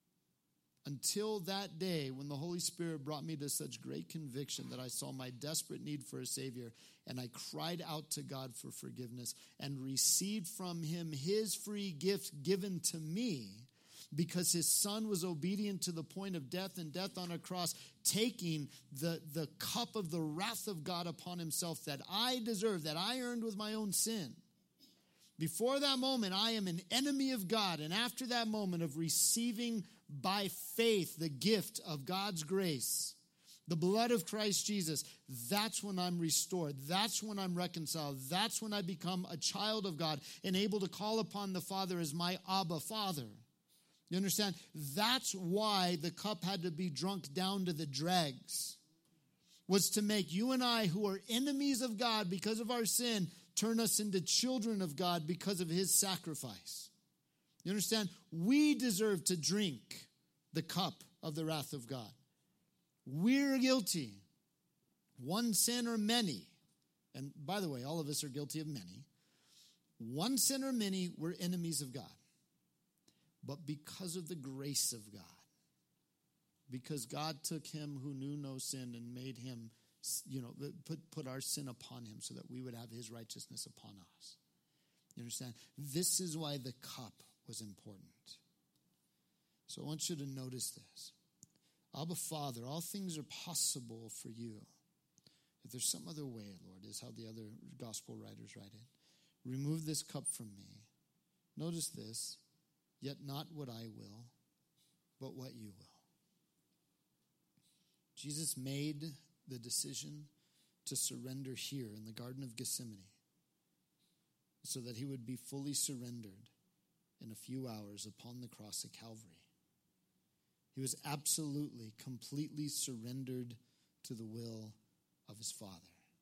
until that day when the Holy Spirit brought me to such great conviction that I saw my desperate need for a Savior, and I cried out to God for forgiveness and received from him his free gift given to me, because his Son was obedient to the point of death, and death on a cross, taking the cup of the wrath of God upon himself that I deserved, that I earned with my own sin. Before that moment, I am an enemy of God. And after that moment of receiving by faith the gift of God's grace, the blood of Christ Jesus, that's when I'm restored. That's when I'm reconciled. That's when I become a child of God and able to call upon the Father as my Abba Father. You understand? That's why the cup had to be drunk down to the dregs, was to make you and I, who are enemies of God because of our sin, turn us into children of God because of his sacrifice. You understand? We deserve to drink the cup of the wrath of God. We're guilty. One sin or many. And by the way, all of us are guilty of many. One sin or many, we're enemies of God. But because of the grace of God, because God took him who knew no sin and made him, put our sin upon him so that we would have his righteousness upon us. You understand? This is why the cup was important. So I want you to notice this. Abba, Father, all things are possible for you. If there's some other way, Lord, is how the other gospel writers write it. Remove this cup from me. Notice this. Yet not what I will, but what you will. Jesus made the decision to surrender here in the Garden of Gethsemane so that he would be fully surrendered in a few hours upon the cross at Calvary. He was absolutely, completely surrendered to the will of his Father.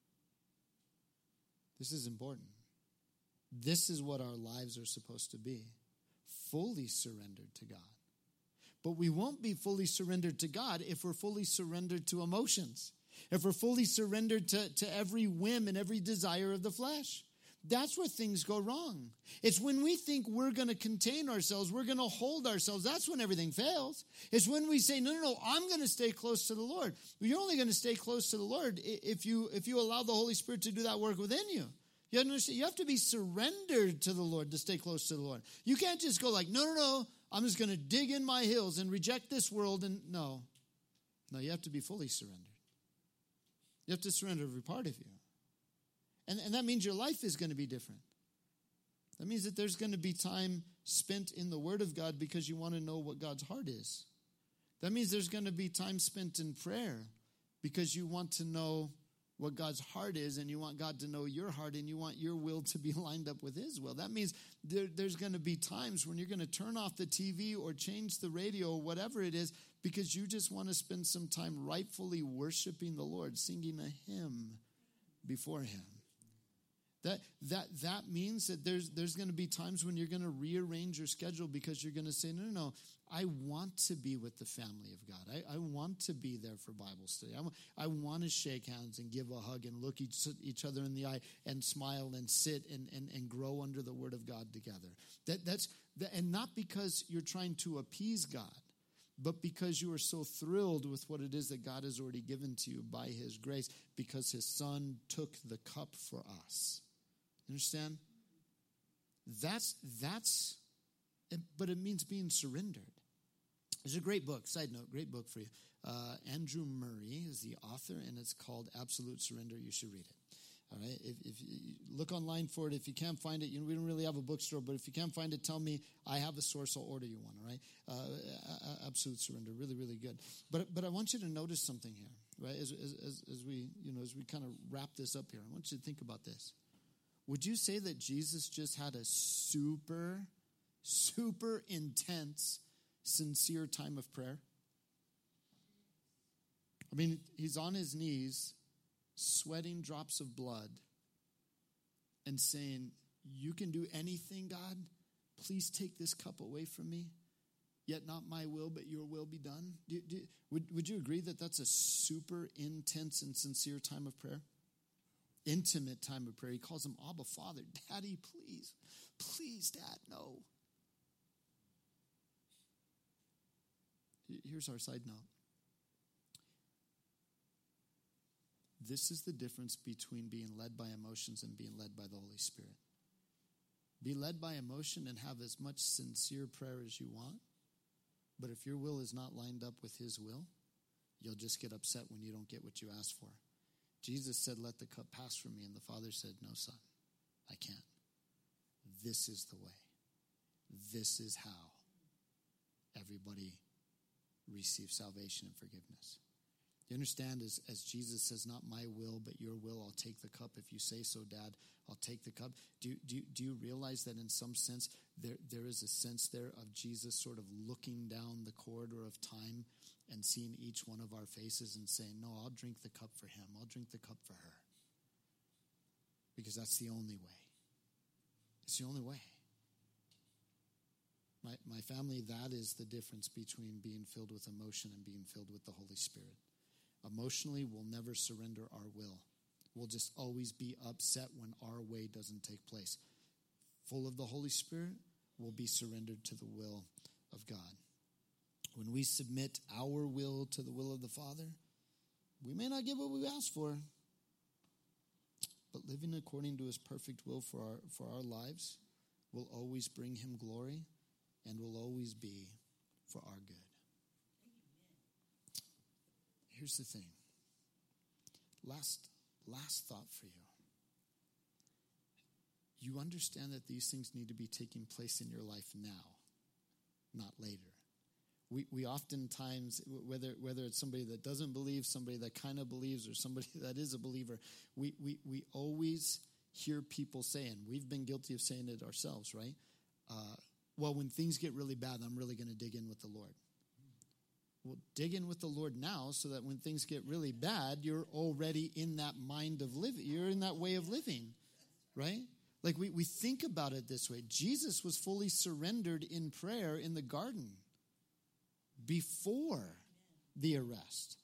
This is important. This is what our lives are supposed to be. Fully surrendered to God. But we won't be fully surrendered to God if we're fully surrendered to emotions. If we're fully surrendered to every whim and every desire of the flesh. That's where things go wrong. It's when we think we're going to contain ourselves, we're going to hold ourselves. That's when everything fails. It's when we say, no, I'm going to stay close to the Lord. You're only going to stay close to the Lord if you allow the Holy Spirit to do that work within you. You understand? You have to be surrendered to the Lord to stay close to the Lord. You can't just go like, no, I'm just going to dig in my heels and reject this world. And no, you have to be fully surrendered. You have to surrender every part of you. And that means your life is going to be different. That means that there's going to be time spent in the Word of God because you want to know what God's heart is. That means there's going to be time spent in prayer because you want to know what God's heart is and you want God to know your heart and you want your will to be lined up with his will. That means there's going to be times when you're going to turn off the TV or change the radio or whatever it is because you just want to spend some time rightfully worshiping the Lord, singing a hymn before him. That means that there's going to be times when you're going to rearrange your schedule because you're going to say, no, I want to be with the family of God. I want to be there for Bible study. I want to shake hands and give a hug and look each other in the eye and smile and sit and grow under the Word of God together. And not because you're trying to appease God, but because you are so thrilled with what it is that God has already given to you by his grace because his Son took the cup for us. Understand? But it means being surrendered. There's a great book, side note, great book for you. Andrew Murray is the author, and it's called Absolute Surrender. You should read it. All right? If you look online for it, if you can't find it, we don't really have a bookstore, but if you can't find it, tell me. I have a source. I'll order you one, all right? Absolute Surrender, really, really good. But I want you to notice something here, right? As we kind of wrap this up here, I want you to think about this. Would you say that Jesus just had a super, super intense, sincere time of prayer? I mean, he's on his knees, sweating drops of blood, and saying, you can do anything, God. Please take this cup away from me. Yet not my will, but your will be done. Would you agree that that's a super intense and sincere time of prayer? Intimate time of prayer. He calls him Abba, Father. Daddy, please. Please, Dad, no. Here's our side note. This is the difference between being led by emotions and being led by the Holy Spirit. Be led by emotion and have as much sincere prayer as you want. But if your will is not lined up with his will, you'll just get upset when you don't get what you asked for. Jesus said, let the cup pass from me. And the Father said, no, son, I can't. This is the way. This is how everybody receives salvation and forgiveness. You understand, as Jesus says, not my will, but your will, I'll take the cup. If you say so, Dad, I'll take the cup. Do you realize that in some sense, there is a sense there of Jesus sort of looking down the corridor of time and seeing each one of our faces and saying, no, I'll drink the cup for him. I'll drink the cup for her. Because that's the only way. It's the only way. My family, that is the difference between being filled with emotion and being filled with the Holy Spirit. Emotionally, we'll never surrender our will. We'll just always be upset when our way doesn't take place. Full of the Holy Spirit, we'll be surrendered to the will of God. When we submit our will to the will of the Father, we may not get what we asked for, but living according to his perfect will for our lives will always bring him glory and will always be for our good. Here's the thing. Last thought for you. You understand that these things need to be taking place in your life now. not later. We oftentimes, whether it's somebody that doesn't believe, somebody that kind of believes, or somebody that is a believer, we always hear people say, and we've been guilty of saying it ourselves, right? Well, when things get really bad, I'm really going to dig in with the Lord. Well, dig in with the Lord now so that when things get really bad, you're already in that mind of living. You're in that way of living, right? Like we think about it this way. Jesus was fully surrendered in prayer in the garden before the arrest.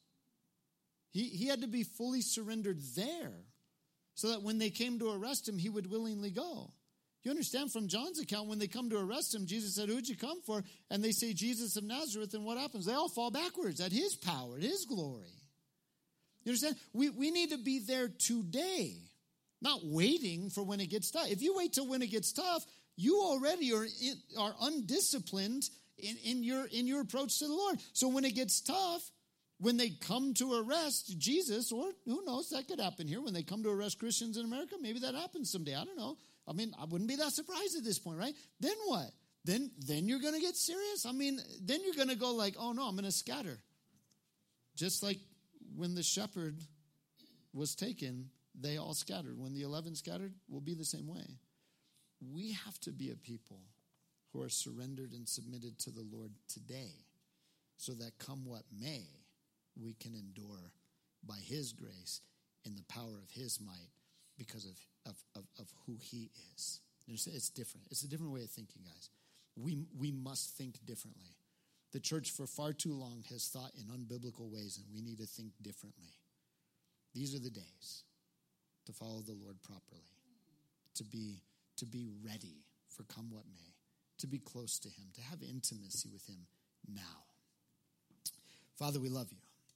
He had to be fully surrendered there so that when they came to arrest him, he would willingly go. You understand from John's account, when they come to arrest him, Jesus said, "Who'd you come for?" And they say, "Jesus of Nazareth." And what happens? They all fall backwards at his power, at his glory. You understand? We need to be there today, not waiting for when it gets tough. If you wait till when it gets tough, you already are undisciplined in your approach to the Lord. So when it gets tough, when they come to arrest Jesus, or who knows, that could happen here. When they come to arrest Christians in America, maybe that happens someday. I don't know. I mean, I wouldn't be that surprised at this point, right? Then what? Then you're going to get serious? I mean, then you're going to go like, oh no, I'm going to scatter. Just like when the shepherd was taken, they all scattered. When the 11 scattered, we'll be the same way. We have to be a people who are surrendered and submitted to the Lord today, so that come what may, we can endure by his grace in the power of his might because of who he is. It's different. It's a different way of thinking, guys. We must think differently. The church for far too long has thought in unbiblical ways, and we need to think differently. These are the days to follow the Lord properly, to be ready for come what may, to be close to him, to have intimacy with him now. Father, we love you.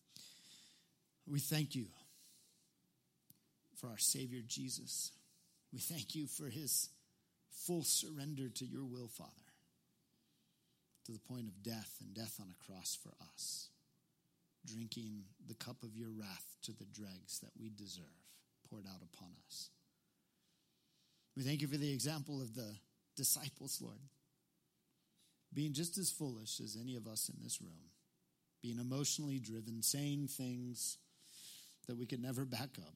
We thank you for our Savior Jesus. We thank you for his full surrender to your will, Father, to the point of death and death on a cross for us, drinking the cup of your wrath to the dregs that we deserve poured out upon us. We thank you for the example of the disciples, Lord, being just as foolish as any of us in this room, being emotionally driven, saying things that we could never back up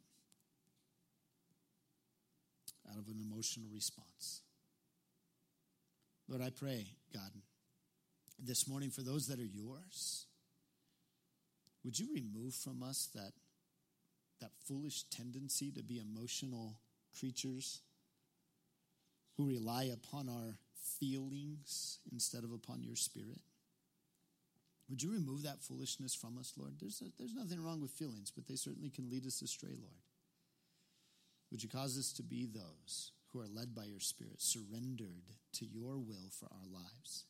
out of an emotional response. Lord, I pray, God, this morning for those that are yours, would you remove from us that foolish tendency to be emotional creatures who rely upon our feelings instead of upon your Spirit? Would you remove that foolishness from us, Lord? There's nothing wrong with feelings, but they certainly can lead us astray, Lord. Would you cause us to be those who are led by your Spirit, surrendered to your will for our lives?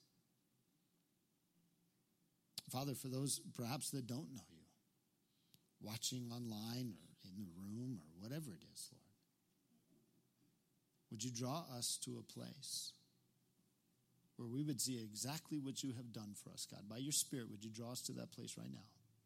Father, for those perhaps that don't know you, watching online or in the room or whatever it is, Lord, would you draw us to a place where we would see exactly what you have done for us, God? By your Spirit, would you draw us to that place right now?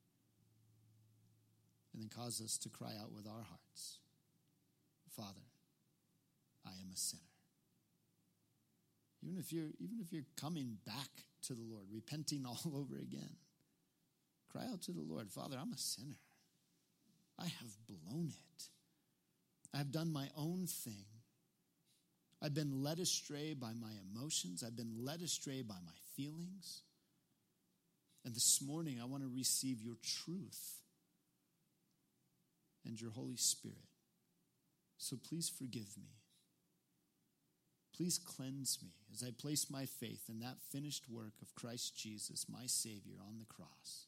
And then cause us to cry out with our hearts, Father, I am a sinner. Even if you're coming back to the Lord, repenting all over again, cry out to the Lord, Father, I'm a sinner. I have blown it. I've done my own thing. I've been led astray by my emotions. I've been led astray by my feelings. And this morning, I want to receive your truth and your Holy Spirit. So please forgive me. Please cleanse me as I place my faith in that finished work of Christ Jesus, my Savior, on the cross.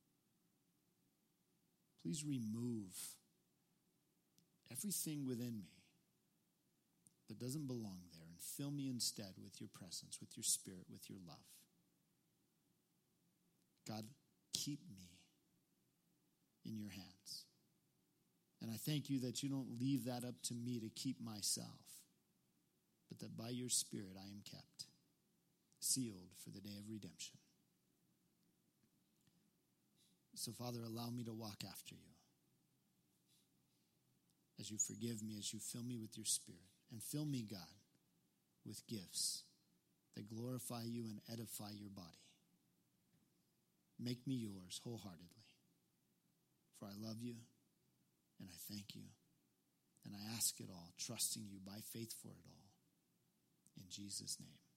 Please remove everything within me that doesn't belong there and fill me instead with your presence, with your Spirit, with your love. God, keep me in your hands. And I thank you that you don't leave that up to me to keep myself, but that by your Spirit I am kept, sealed for the day of redemption. So, Father, allow me to walk after you as you forgive me, as you fill me with your Spirit. And fill me, God, with gifts that glorify you and edify your body. Make me yours wholeheartedly. For I love you, and I thank you, and I ask it all, trusting you by faith for it all. In Jesus' name.